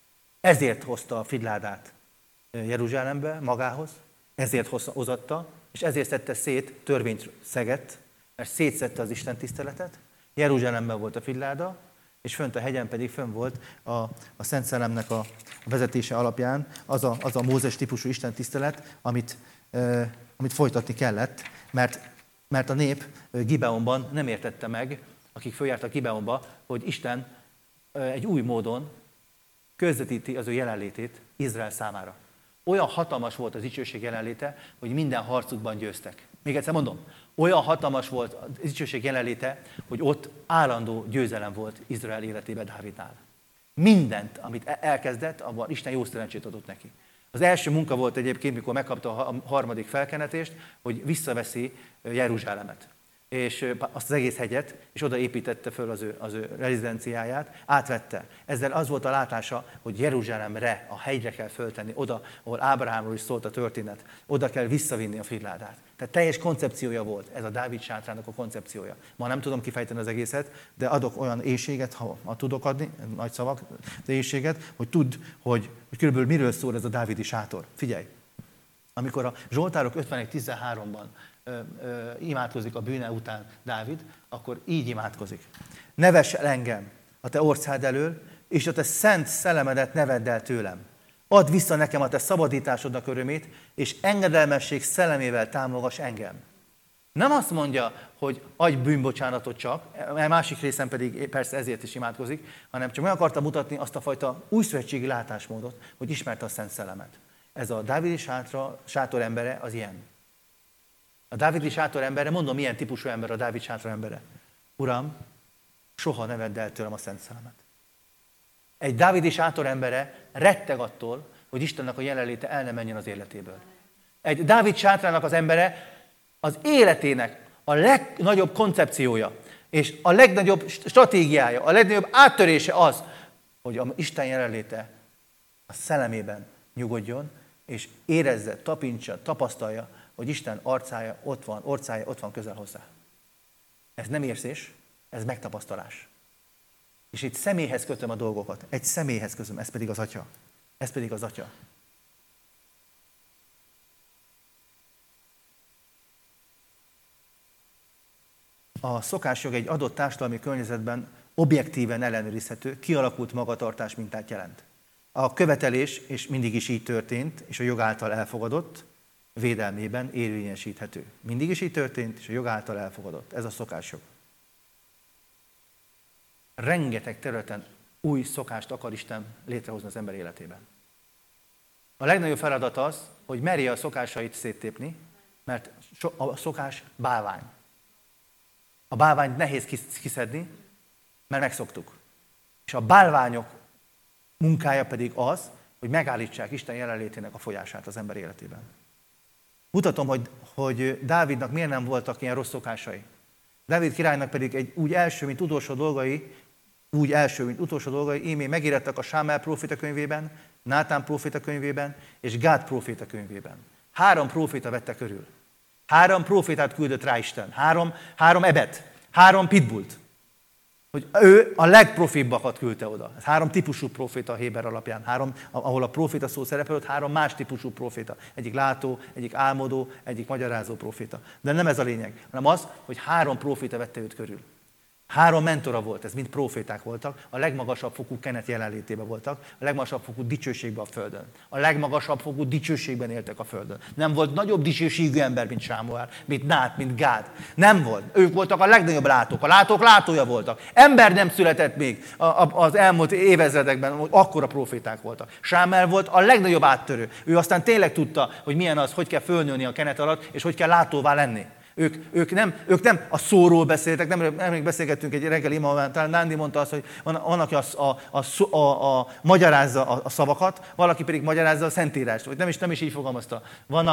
Ezért hozta a figyládát Jeruzsálembe magához, ezért hozatta, és ezért szedte szét, törvényt szegett, mert szétszedte az Isten tiszteletet. Jeruzsálemben volt a figyláda, és fönt a hegyen pedig fönn volt a Szent Szellemnek a vezetése alapján az a Mózes típusú Isten tisztelet, amit folytatni kellett, mert a nép Gibeonban nem értette meg, akik följártak Gibeonba, hogy Isten egy új módon közvetíti az ő jelenlétét Izrael számára. Olyan hatalmas volt az dicsőség jelenléte, hogy minden harcukban győztek. Még egyszer mondom, olyan hatalmas volt a dicsőség jelenléte, hogy ott állandó győzelem volt Izrael életében Dávidnál. Mindent, amit elkezdett, abban Isten jó szerencsét adott neki. Az első munka volt egyébként, mikor megkapta a harmadik felkenetést, hogy visszaveszi Jeruzsálemet. És azt az egész hegyet, és oda építette föl az ő rezidenciáját, átvette. Ezzel az volt a látása, hogy Jeruzsálemre, a hegyre kell föltenni, oda, ahol Ábrahámról is szólt a történet, oda kell visszavinni a figyládát. Tehát teljes koncepciója volt, ez a Dávid sátrának a koncepciója. Ma nem tudom kifejteni az egészet, de adok olyan éhséget, ha tudok adni, nagy szavak, de éhséget, hogy tudd, hogy körülbelül miről szól ez a dávidi sátor. Figyelj! Amikor a Zsoltárok 51.13-ban imádkozik a bűne után Dávid, akkor így imádkozik. Ne vess el engem a te orszád elől, és a te szent szellemedet ne vedd el tőlem. Add vissza nekem a te szabadításodnak örömét, és engedelmesség szellemével támogass engem. Nem azt mondja, hogy adj bűnbocsánatot csak, a másik részen pedig persze ezért is imádkozik, hanem csak meg akarta mutatni azt a fajta újszövetségi látásmódot, hogy ismerte a szent szellemet. Ez a dávidi sátor embere az ilyen. A dávidi sátor embere, mondom, milyen típusú ember a Dávid sátor embere. Uram, soha ne vedd el tőlem a szent szellemet. Egy dávidi sátor embere retteg attól, hogy Istennek a jelenléte el ne menjen az életéből. Egy Dávid sátrának az embere az életének a legnagyobb koncepciója, és a legnagyobb stratégiája, a legnagyobb áttörése az, hogy az Isten jelenléte a szellemében nyugodjon, és érezze, tapintsa, tapasztalja, hogy Isten orcája ott van közel hozzá. Ez nem érzés, ez megtapasztalás. És itt személyhez kötöm a dolgokat. Egy személyhez kötöm, ez pedig az Atya. Ez pedig az Atya. A szokásjog egy adott társadalmi környezetben objektíven ellenőrizhető, kialakult magatartás mintát jelent. A követelés, és mindig is így történt, és a jog által elfogadott, védelmében érvényesíthető. Mindig is így történt, és a jog által elfogadott. Ez a szokásjog. Rengeteg területen új szokást akar Isten létrehozni az ember életében. A legnagyobb feladat az, hogy merje a szokásait széttépni, mert a szokás bálvány. A bálványt nehéz kiszedni, mert megszoktuk. És a bálványok munkája pedig az, hogy megállítsák Isten jelenlétének a folyását az ember életében. Mutatom, hogy Dávidnak miért nem voltak ilyen rossz szokásai. Dávid királynak pedig egy úgy első, mint utolsó dolgai ímé megírattak a Sámuel próféta könyvében, Nátán próféta könyvében és Gád próféta könyvében. 3 próféta vette körül. 3 prófétát küldött rá Isten. 3 ebet. 3 pitbullt. Hogy ő a legprofibbakat küldte oda. Ez 3 típusú próféta a Héber alapján. 3, ahol a próféta szó szerepel, ott 3 más típusú próféta. Egyik látó, egyik álmodó, egyik magyarázó próféta. De nem ez a lényeg, hanem az, hogy 3 próféta vette őt körül. 3 mentora volt, ez mind próféták voltak, a legmagasabb fokú kenet jelenlétében voltak, a legmagasabb fokú dicsőségben a földön. A legmagasabb fokú dicsőségben éltek a földön. Nem volt nagyobb dicsőségű ember, mint Sámuel, mint Nát, mint Gád. Nem volt. Ők voltak a legnagyobb látók. A látók látója voltak. Ember nem született még az elmúlt évezredekben, akkora próféták voltak. Sámuel volt a legnagyobb áttörő. Ő aztán tényleg tudta, hogy milyen az, hogy kell fölnőni a kenet alatt, és hogy kell látóvá lenni. Ők nem a szóról beszéltek, nemrég beszélgettünk egy reggel imahol, talán Nándi mondta azt, hogy van aki magyarázza a szavakat, valaki pedig magyarázza a Szentírást, vagy nem is így fogalmazta. Van,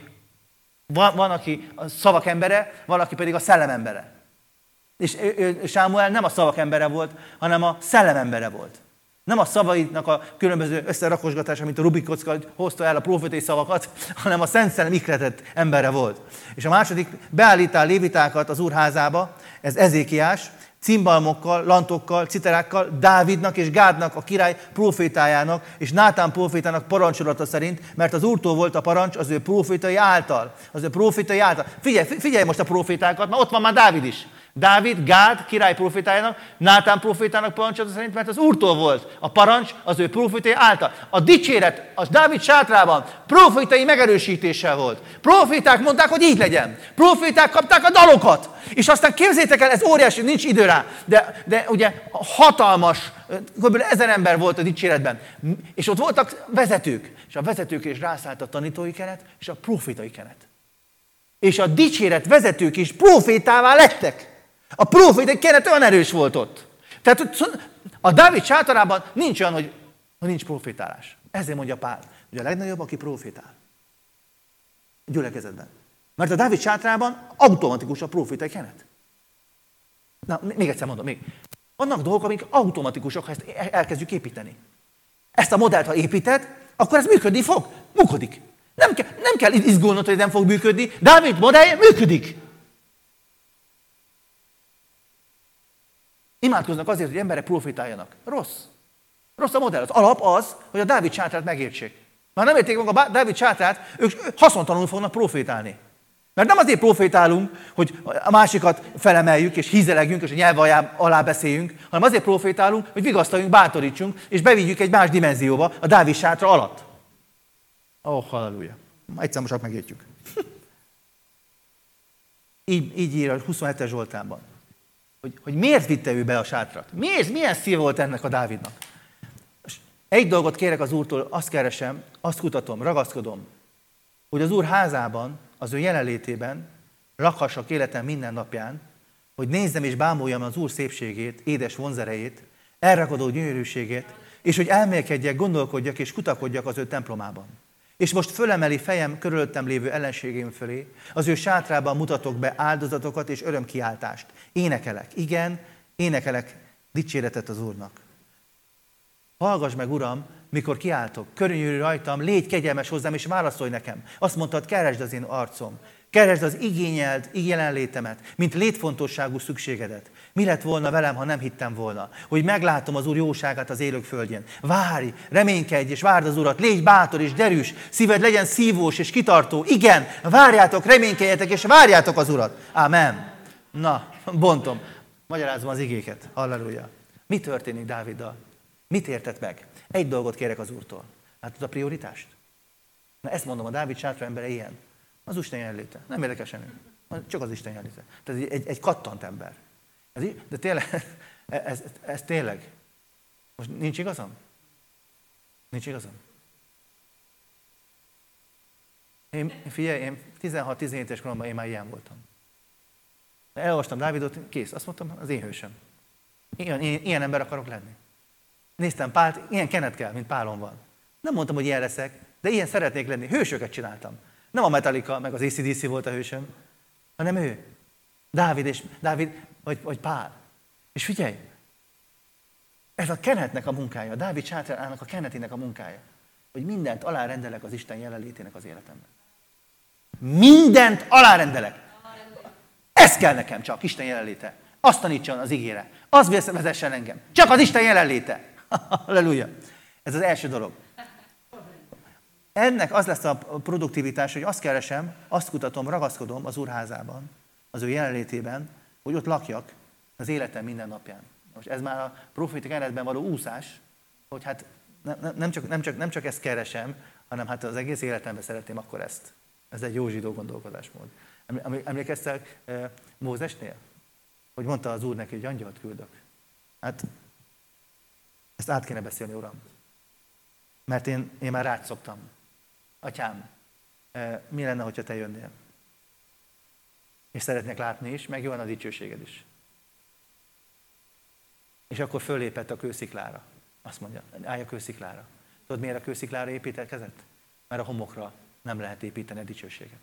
aki a szavak embere, valaki pedig a szellem embere. És Sámuel nem a szavak embere volt, hanem a szellem embere volt. Nem a szavaidnak a különböző összerakosgatása, mint a Rubik kocka hozta el a profétai szavakat, hanem a Szent Szellem ihletett embere volt. És a második, beállítál lévitákat az úrházába, ez Ezékiás, cimbalmokkal, lantokkal, citerákkal, Dávidnak és Gádnak, a király profétájának, és Nátán profétának parancsolata szerint, mert az úrtól volt a parancs az ő profétai által. Az ő profétai által. Figyelj most a profétákat, mert ott van már Dávid is. Dávid, Gád király profétájának, Nátán profétának parancsolata szerint, mert az úrtól volt a parancs az ő profétai által. A dicséret az Dávid sátrában profétai megerősítéssel volt. Proféták mondták, hogy így legyen. Proféták kapták a dalokat. És aztán képzeljétek el, ez óriási, nincs idő rá, de ugye hatalmas, kb. 1000 ember volt a dicséretben. És ott voltak vezetők. És a vezetők is rászállt a tanítói kenet és a profétai kenet. És a dicséret vezetők is profétává lettek. A profétai kenet olyan erős volt ott. Tehát a Dávid sátorában nincs olyan, hogy nincs profétálás. Ezért mondja Pál, hogy a legnagyobb, aki profétál. Gyülekezetben. Mert a Dávid sátrában automatikus a profétai kenet. Na, még egyszer mondom, vannak dolgok, amik automatikusak, ha ezt elkezdjük építeni. Ezt a modellt, ha építed, akkor ez működni fog. Működik. Nem kell izgulnod, hogy nem fog működni. Dávid modellje működik. Imádkoznak azért, hogy emberek profétáljanak. Rossz. Rossz a modell. Az alap az, hogy a Dávid sátrát megértsék. Már nem érték meg a Dávid sátrát, ők haszontalanul fognak profétálni. Mert nem azért profétálunk, hogy a másikat felemeljük, és hízelegjünk, és a nyelv alá beszéljünk, hanem azért profétálunk, hogy vigasztaljunk, bátorítsunk, és bevigyük egy más dimenzióba a Dávid sátra alatt. Halleluja. Egyszer most megértjük. Így ír a 27-es Zsoltánban. Hogy miért vitte ő be a sátrat? Milyen szív volt ennek a Dávidnak? Egy dolgot kérek az Úrtól, azt keresem, azt kutatom, ragaszkodom, hogy az Úr házában, az ő jelenlétében lakhassak életem minden napján, hogy nézzem és bámuljam az Úr szépségét, édes vonzerejét, elragadó gyönyörűségét, és hogy elmélkedjek, gondolkodjak és kutakodjak az ő templomában. És most fölemeli fejem körülöttem lévő ellenségeim fölé, az ő sátrában mutatok be áldozatokat és örömkiáltást. Énekelek, igen, énekelek dicséretet az Úrnak. Hallgass meg, Uram, mikor kiáltok, körülnyűlj rajtam, légy kegyelmes hozzám, és válaszolj nekem. Azt mondtad, keresd az én arcom, keresd az igényelt jelenlétemet, mint létfontosságú szükségedet. Mi lett volna velem, ha nem hittem volna, hogy meglátom az Úr jóságát az élők földjén. Várj, reménykedj, és várd az Urat, légy bátor és derűs, szíved legyen szívós és kitartó. Igen, várjátok, reménykedjetek, és várjátok az Urat. Ámen. Na, bontom. Magyarázom az igéket. Halleluja. Mi történik Dáviddal? Mit értett meg? Egy dolgot kérek az Úrtól. Látod a prioritást? Na ezt mondom, a Dávid sátra embere ilyen. Az Isten jelenléte. Nem érdekes semmi. Csak az Isten jelenléte. Tehát egy kattant ember. De tényleg, ez tényleg. Most nincs igazam? Nincs igazam? Figyelj, én 16-17 éves koromban én már ilyen voltam. Elolvastam Dávidot, kész. Azt mondtam, az én hősöm. Ilyen ember akarok lenni. Néztem Pált, ilyen kenet kell, mint Pálon van. Nem mondtam, hogy ilyen leszek, de ilyen szeretnék lenni. Hősöket csináltam. Nem a Metallica, meg az AC/DC volt a hősöm, hanem ő. Dávid vagy Pál. És figyelj, ez a kenetnek a munkája, a Dávid sátrának a kenetének a munkája, hogy mindent alárendelek az Isten jelenlétének az életemben. Mindent alárendelek. Ez kell nekem csak, Isten jelenléte. Azt tanítson az igére. Az vezessen engem. Csak az Isten jelenléte. Halleluja. Ez az első dolog. Ennek az lesz a produktivitás, hogy azt keresem, azt kutatom, ragaszkodom az Úr házában, az ő jelenlétében, hogy ott lakjak az életem minden napján. Most ez már a proféta kenetben való úszás, hogy hát nem csak ezt keresem, hanem hát az egész életemben szeretném akkor ezt. Ez egy jó zsidó gondolkodásmód. Emlékeztek Mózesnél? Hogy mondta az Úr neki, hogy angyalt küldök. Hát ezt át kéne beszélni, Uram. Mert én már rád szoktam. Atyám, mi lenne, hogyha te jönnél? És szeretnék látni is, meg jön a dicsőséged is. És akkor fölépett a kősziklára. Azt mondja, állj a kősziklára. Tudod, miért a kősziklára építkezett? Mert a homokra nem lehet építeni a dicsőséget.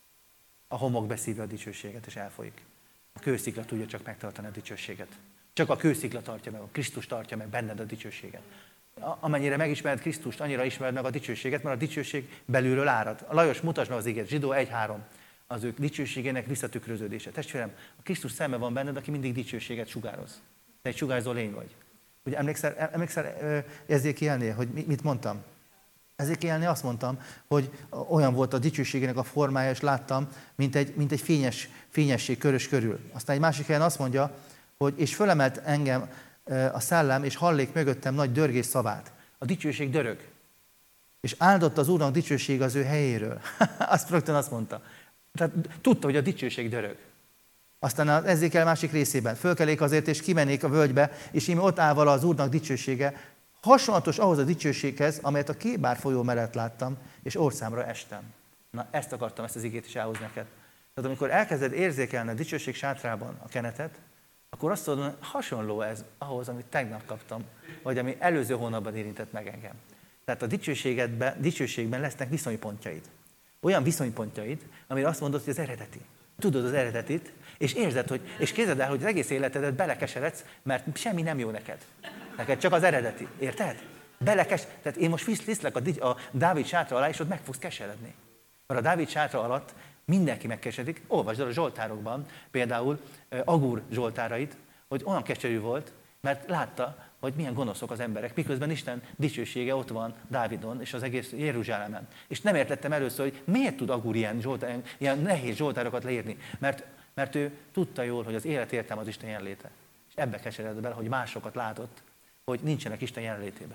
A homok beszívja a dicsőséget, és elfolyik. A kőszikla tudja csak megtartani a dicsőséget. Csak a kőszikla tartja meg, a Krisztus tartja meg benned a dicsőséget. Amennyire megismered Krisztust, annyira ismered meg a dicsőséget, mert a dicsőség belülről árad. A Lajos, mutasd meg az igét, Zsidó 1:3, az ők dicsőségének visszatükröződése. Testvérem, a Krisztus szeme van benned, aki mindig dicsőséget sugároz. Te egy sugárzó lény vagy. Ugye emlékszel Ezékielnél, hogy mit mondtam? Ezékielnél azt mondtam, hogy olyan volt a dicsőségének a formája, és láttam, mint egy fényesség körös körül. Aztán egy másik helyen azt mondja, hogy és fölemelt engem a szellem, és hallék mögöttem nagy dörgés szavát. A dicsőség dörög. És áldott az Úrnak dicsőség az ő helyéről. Rögtön azt mondta. Tehát tudta, hogy a dicsőség dörög. Aztán az Ezékiel másik részében fölkelék azért, és kimennék a völgybe, és íme ott áll vala az Úrnak dicsősége, hasonlatos ahhoz a dicsőséghez, amelyet a Kébár folyó mellett láttam, és orszámra estem. Na, ezt akartam, ezt az igét is elhozni neked. Tehát amikor elkezded érzékelni a dicsőség sátrában a kenetet, akkor azt tudod, hogy hasonló ez ahhoz, amit tegnap kaptam, vagy ami előző hónapban érintett meg engem. Tehát a dicsőségben lesznek viszonypontjaid. Olyan viszonypontjaid, amire azt mondod, hogy az eredeti. Tudod az eredetit, és érzed, és képzeld el, hogy az egész életedet belekeseredsz, mert semmi nem jó neked. Neked csak az eredeti. Érted? Tehát én most viszlek a Dávid sátra alá, és ott meg fogsz keseredni. Mert a Dávid sátra alatt mindenki megkeseredik. Olvasd el a Zsoltárokban, például Agur Zsoltárait, hogy olyan keserű volt, mert látta, hogy milyen gonoszok az emberek, miközben Isten dicsősége ott van Dávidon és az egész Jeruzsálemen. És nem értettem először, hogy miért tud Agur ilyen nehéz zsoltárokat leírni. Mert ő tudta jól, hogy az élet értelme az Isten jelenléte. És ebbe keseredett bele, hogy másokat látott, hogy nincsenek Isten jelenlétében.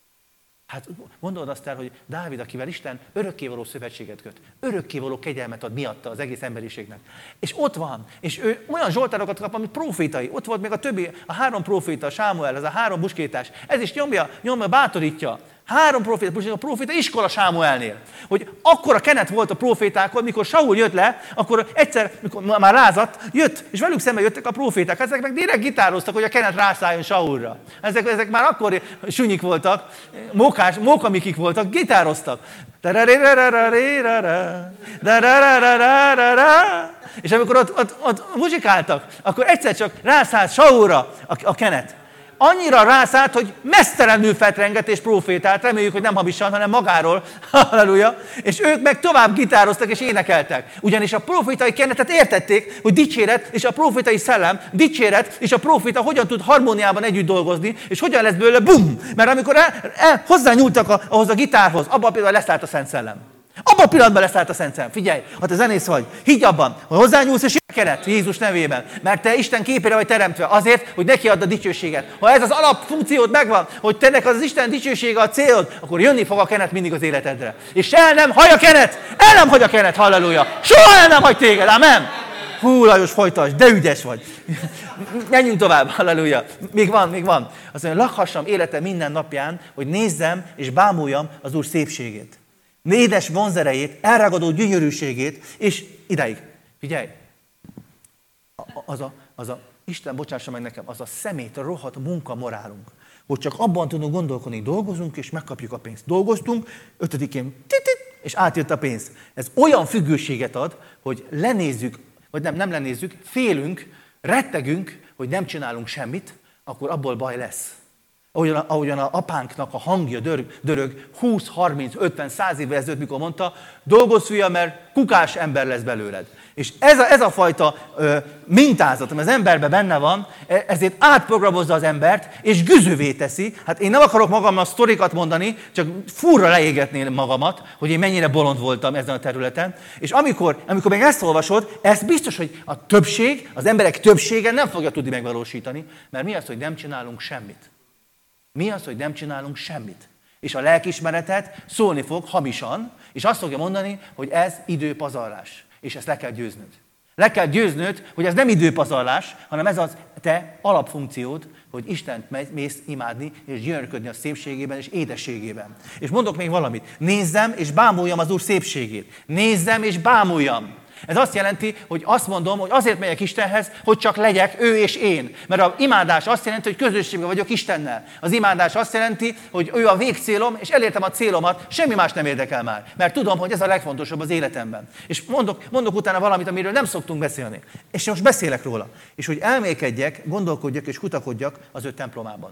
Hát gondolod azt el, hogy Dávid, akivel Isten örökkévaló szövetséget köt, örökkévaló kegyelmet ad miatta az egész emberiségnek. És ott van, és ő olyan zsoltárokat kap, amit prófétai. Ott volt még a többi, a 3 próféta, Sámuel, ez a 3 buskétás. Ez is nyomja, bátorítja. 3 próféta, a próféta iskola Sámuelnél. Hogy akkora kenet volt a prófétákon, mikor Saul jött le, akkor egyszer, mikor már rázadt, jött, és velük szemben jöttek a próféták. Ezek meg direkt gitároztak, hogy a kenet rászálljon Saulra. Ezek már akkor sünyik voltak, mókamikik voltak, gitároztak. És amikor ott muzsikáltak, akkor egyszer csak rászállt Saulra a kenet. Annyira rászállt, hogy mesztelenül fetrengett és profétált, reméljük, hogy nem hamisan, hanem magáról, halleluja, és ők meg tovább gitároztak és énekeltek. Ugyanis a profétai kenetet értették, hogy dicséret és a profétai szellem, dicséret és a proféta hogyan tud harmóniában együtt dolgozni, és hogyan lesz belőle bum! Mert amikor hozzányúltak ahhoz a gitárhoz, abban például leszállt a Szent Szellem. Abban a pillanatban leszállt a Szent Szellem. Figyelj, ha te zenész vagy, higgy abban, hogy hozzányúlsz és kenet Jézus nevében. Mert te Isten képére vagy teremtve azért, hogy neki add a dicsőséget. Ha ez az alapfunkciód megvan, hogy te neked az Isten dicsősége a célod, akkor jönni fog a kenet mindig az életedre. És el nem hagy a kenet! El nem hagy a kenet, halleluja! Soha el nem hagy téged, amen! Hú, Lajos, folytasd, de ügyes vagy. Menjünk tovább, halleluja. Még van. Azt mondja, lakhassam életem minden napján, hogy nézzem és bámuljam az Úr szépségét. Édes vonzerejét, elragadó gyönyörűségét, és ideig. Figyelj, Isten bocsássa meg nekem, az a szemét, a rohadt munkamorálunk, hogy csak abban tudunk gondolkodni, dolgozunk, és megkapjuk a pénzt. Dolgoztunk, 5-én, és átjött a pénz. Ez olyan függőséget ad, hogy lenézzük, vagy nem lenézzük, félünk, rettegünk, hogy nem csinálunk semmit, akkor abból baj lesz. Ahogyan a apánknak a hangja dörög 20, 30, 50, 100 évvel ezelőtt, mikor mondta, dolgozz fiam, mert kukás ember lesz belőled. És ez a fajta mintázat, ami az emberben benne van, ezért átprogramozza az embert, és güzövé teszi. Hát én nem akarok magamnak sztorikat mondani, csak furra leégetni magamat, hogy én mennyire bolond voltam ezen a területen. És amikor még ezt olvasod, ez biztos, hogy a többség, az emberek többsége nem fogja tudni megvalósítani, mert mi az, hogy nem csinálunk semmit. Mi az, hogy nem csinálunk semmit? És a lelkiismeretet szólni fog hamisan, és azt fogja mondani, hogy ez időpazarlás. És ezt le kell győznöd. Le kell győznöd, hogy ez nem időpazarlás, hanem ez az te alapfunkciód, hogy Istent mész imádni, és gyönyörködni a szépségében és édességében. És mondok még valamit. Nézzem és bámuljam az Úr szépségét. Nézzem és bámuljam. Ez azt jelenti, hogy azt mondom, hogy azért megyek Istenhez, hogy csak legyek ő és én. Mert az imádás azt jelenti, hogy közösségben vagyok Istennel. Az imádás azt jelenti, hogy ő a végcélom, és elértem a célomat, semmi más nem érdekel már. Mert tudom, hogy ez a legfontosabb az életemben. És mondok utána valamit, amiről nem szoktunk beszélni. És most beszélek róla. És hogy elmélkedjek, gondolkodjak és kutakodjak az ő templomában.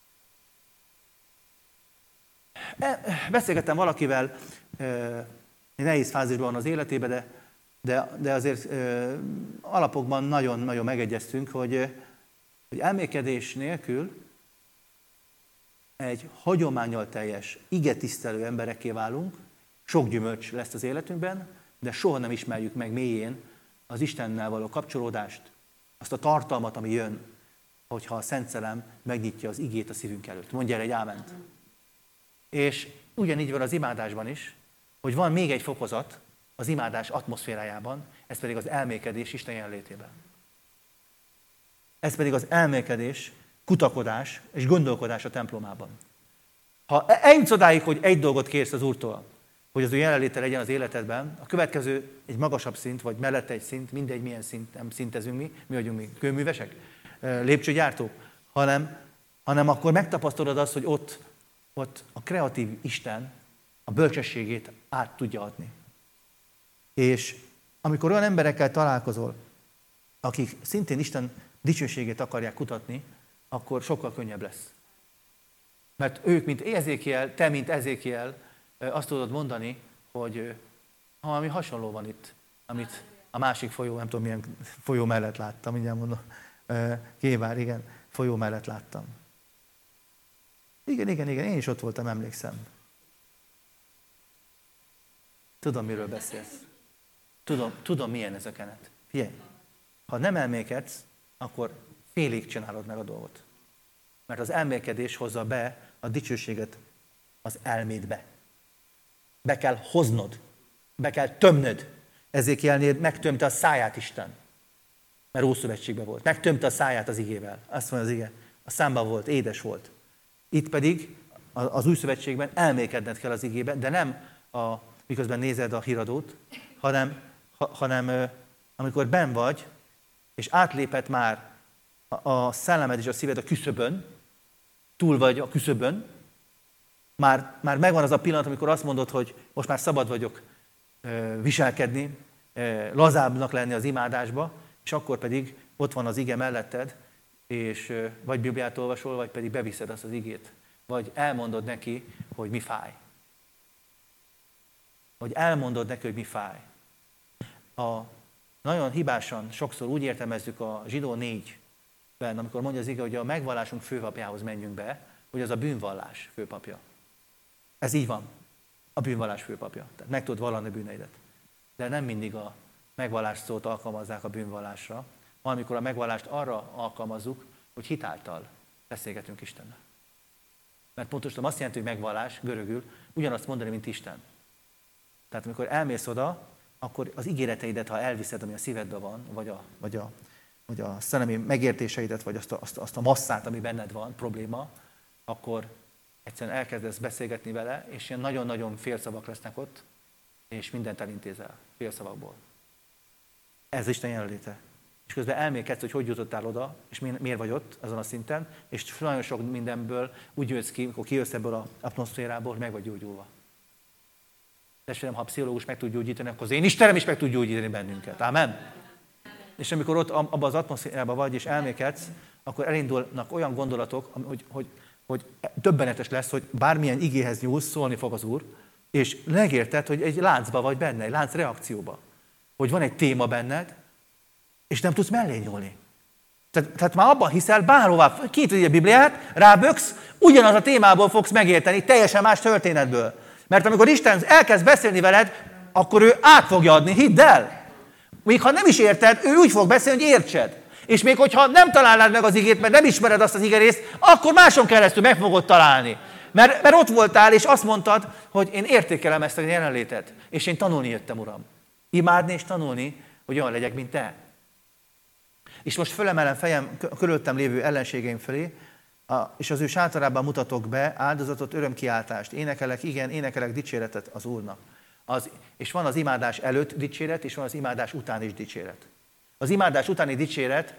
Beszélgettem valakivel, nehéz fázisban az életében, de azért alapokban nagyon-nagyon megegyeztünk, hogy elmélkedés nélkül egy hagyománnyal teljes, igetisztelő emberekké válunk, sok gyümölcs lesz az életünkben, de soha nem ismerjük meg mélyén az Istennel való kapcsolódást, azt a tartalmat, ami jön, hogyha a Szent Szellem megnyitja az igét a szívünk előtt. Mondj el egy áment. És ugyanígy van az imádásban is, hogy van még egy fokozat, az imádás atmoszférájában, ez pedig az elmélkedés Isten jelenlétében. Ez pedig az elmélkedés, kutakodás és gondolkodás a templomában. Ha eljutsz odáig, hogy egy dolgot kérsz az Úrtól, hogy az ő jelenléte legyen az életedben, a következő egy magasabb szint, vagy mellette egy szint, mindegy milyen szint, nem szintezünk mi vagyunk mi kőművesek, lépcsőgyártók, hanem akkor megtapasztalod azt, hogy ott a kreatív Isten a bölcsességét át tudja adni. És amikor olyan emberekkel találkozol, akik szintén Isten dicsőségét akarják kutatni, akkor sokkal könnyebb lesz. Mert ők, mint Ezékiel, te, mint Ezékiel, azt tudod mondani, hogy valami hasonló van itt, amit a másik folyó, nem tudom milyen folyó mellett láttam, mindjárt mondom, Kévár, igen, folyó mellett láttam. Igen, én is ott voltam, emlékszem. Tudom, miről beszélsz. Tudom, milyen ez a kenet. Figyelj, ha nem elmélkedsz, akkor félig csinálod meg a dolgot. Mert az elmélkedés hozza be a dicsőséget az elmédbe. Be kell hoznod, be kell tömnöd. Ezékielnél megtömte a száját Isten, mert Ószövetségben volt. Megtömte a száját az igével. Azt mondja az ige. A számban volt, édes volt. Itt pedig az Új Szövetségben elmélkedned kell az igében, de nem miközben nézed a híradót, hanem amikor benn vagy, és átlépett már a szellemed és a szíved a küszöbön, túl vagy a küszöbön, már megvan az a pillanat, amikor azt mondod, hogy most már szabad vagyok viselkedni, lazábbnak lenni az imádásba, és akkor pedig ott van az ige melletted, és vagy Bibliát olvasol, vagy pedig beviszed azt az igét, vagy elmondod neki, hogy mi fáj. Vagy elmondod neki, hogy mi fáj. Nagyon hibásan sokszor úgy értelmezzük a Zsidó 4-ben, amikor mondja az ige, hogy a megvallásunk főpapjához menjünk be, hogy az a bűnvallás főpapja. Ez így van. a bűnvallás főpapja. Tehát meg tudod vallani bűneidet. De nem mindig a megvallás szót alkalmazzák a bűnvallásra, amikor a megvallást arra alkalmazzuk, hogy hitáltal beszélgetünk Istennel. Mert pontosan azt jelenti, hogy megvallás, görögül, ugyanazt mondani, mint Isten. Tehát amikor elmész oda, akkor az ígéreteidet, ha elviszed, ami a szívedben van, vagy a szellemi megértéseidet, vagy azt a masszát, ami benned van, probléma, akkor egyszerűen elkezdesz beszélgetni vele, és ilyen nagyon-nagyon félszavak lesznek ott, és mindent elintézel félszavakból. Ez Isten jelenléte. És közben elmélkedsz, hogy jutottál oda, és miért vagy ott azon a szinten, és nagyon sok mindenből úgy jössz ki, amikor kijössz ebből az atmoszférából, hogy meg vagy gyógyulva. Testvérem, ha a pszichológus meg tud gyógyítani, akkor az én Istenem is meg tud gyógyítani bennünket. Amen? És amikor ott abban az atmoszférában vagy, és elmélkedsz, akkor elindulnak olyan gondolatok, hogy döbbenetes lesz, hogy bármilyen igéhez nyúlsz, szólni fog az Úr, és megérted, hogy egy láncba vagy benne, egy láncreakcióba. Hogy van egy téma benned, és nem tudsz mellé nyúlni. Tehát már abban hiszel, bárhová, kinyitod a Bibliát, ráböksz, ugyanaz a témából fogsz megérteni, teljesen más történetből. Mert amikor Isten elkezd beszélni veled, akkor ő át fogja adni, hidd el. Még ha nem is érted, ő úgy fog beszélni, hogy értsed. És még hogyha nem találnád meg az igét, mert nem ismered azt az igerészt, akkor máson keresztül meg fogod találni. Mert ott voltál, és azt mondtad, hogy én értékelem ezt a jelenlétet. És én tanulni jöttem, Uram. Imádni és tanulni, hogy olyan legyek, mint te. És most fölemelem fejem körülöttem lévő ellenségeim felé, és az ő sátorában mutatok be áldozatot, örömkiáltást. Énekelek dicséretet az Úrnak. És van az imádás előtt dicséret, és van az imádás után is dicséret. Az imádás utáni dicséret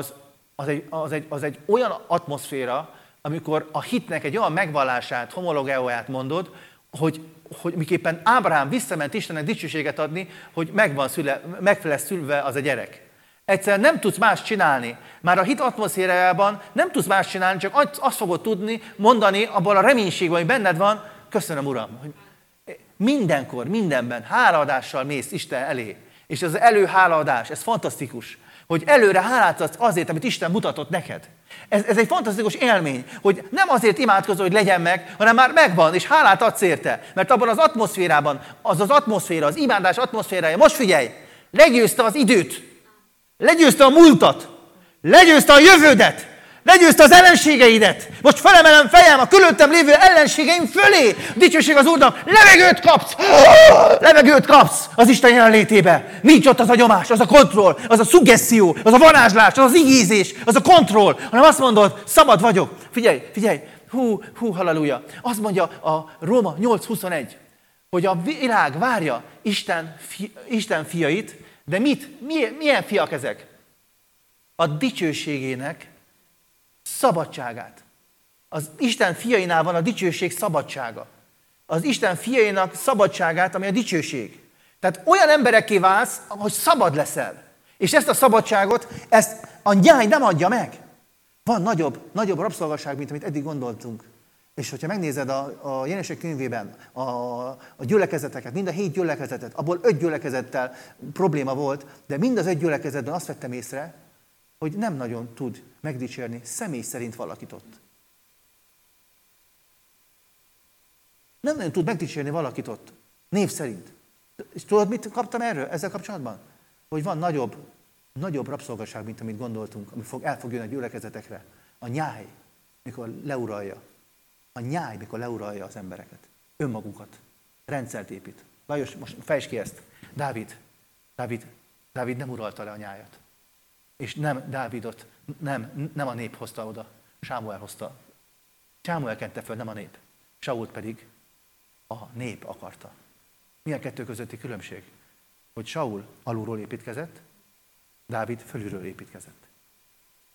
az egy olyan atmoszféra, amikor a hitnek egy olyan megvallását, homologeóját mondod, hogy miképpen Ábrahám visszament Istennek dicsőséget adni, hogy meg lesz szülve az a gyerek. Egyszerűen nem tudsz más csinálni. Már a hit atmoszférájában nem tudsz más csinálni, csak azt fogod tudni mondani abból a reménységben, hogy benned van, köszönöm, Uram, hogy mindenkor, mindenben hálaadással mész Isten elé. És ez az előhálaadás, ez fantasztikus, hogy előre hálát adsz azért, amit Isten mutatott neked. Ez egy fantasztikus élmény, hogy nem azért imádkozol, hogy legyen meg, hanem már megvan, és hálát adsz érte. Mert abban az atmoszférában, az atmoszféra, az imádás atmoszférája, most figyelj, legyőzte az időt, legyőzte a múltat, legyőzte a jövődet, legyőzte az ellenségeidet. Most felemelem fejem a körülöttem lévő ellenségeim fölé. Dicsőség az Úrnak, levegőt kapsz az Isten jelenlétébe. Nincs ott az a nyomás, az a kontroll, az a szuggesszió, az a varázslás, az az igézés, az a kontroll, hanem azt mondod, szabad vagyok. Figyelj, halleluja. Azt mondja a Róma 8:21, hogy a világ várja Isten fiait, de milyen fiak ezek? A dicsőségének szabadságát. Az Isten fiainál van a dicsőség szabadsága. Az Isten fiainak szabadságát, ami a dicsőség. Tehát olyan emberekké válsz, hogy szabad leszel. És ezt a szabadságot, ezt a nyáj nem adja meg. Van nagyobb rabszolgaság, mint amit eddig gondoltunk. És hogyha megnézed a Jelenések könyvében a gyülekezeteket, mind a 7 gyülekezetet, abból 5 gyülekezettel probléma volt, de mind az 5 gyülekezetben azt vettem észre, hogy nem nagyon tud megdicsérni személy szerint valakit ott. Nem nagyon tud megdicsérni valakit ott, név szerint. És tudod, mit kaptam ezzel kapcsolatban? Hogy van nagyobb rabszolgaság, mint amit gondoltunk, ami el fog jönni a gyülekezetekre. A nyáj, mikor leuralja. A nyáj, mikor leuralja az embereket. Önmagukat. Rendszert épít. Lajos, most fejtsd ki ezt. Dávid nem uralta le a nyájat. És nem Dávidot, nem a nép hozta oda. Sámuel hozta. Sámuel kente föl, nem a nép. Sault pedig a nép akarta. Mi a kettő közötti különbség? Hogy Saul alulról építkezett, Dávid fölülről építkezett.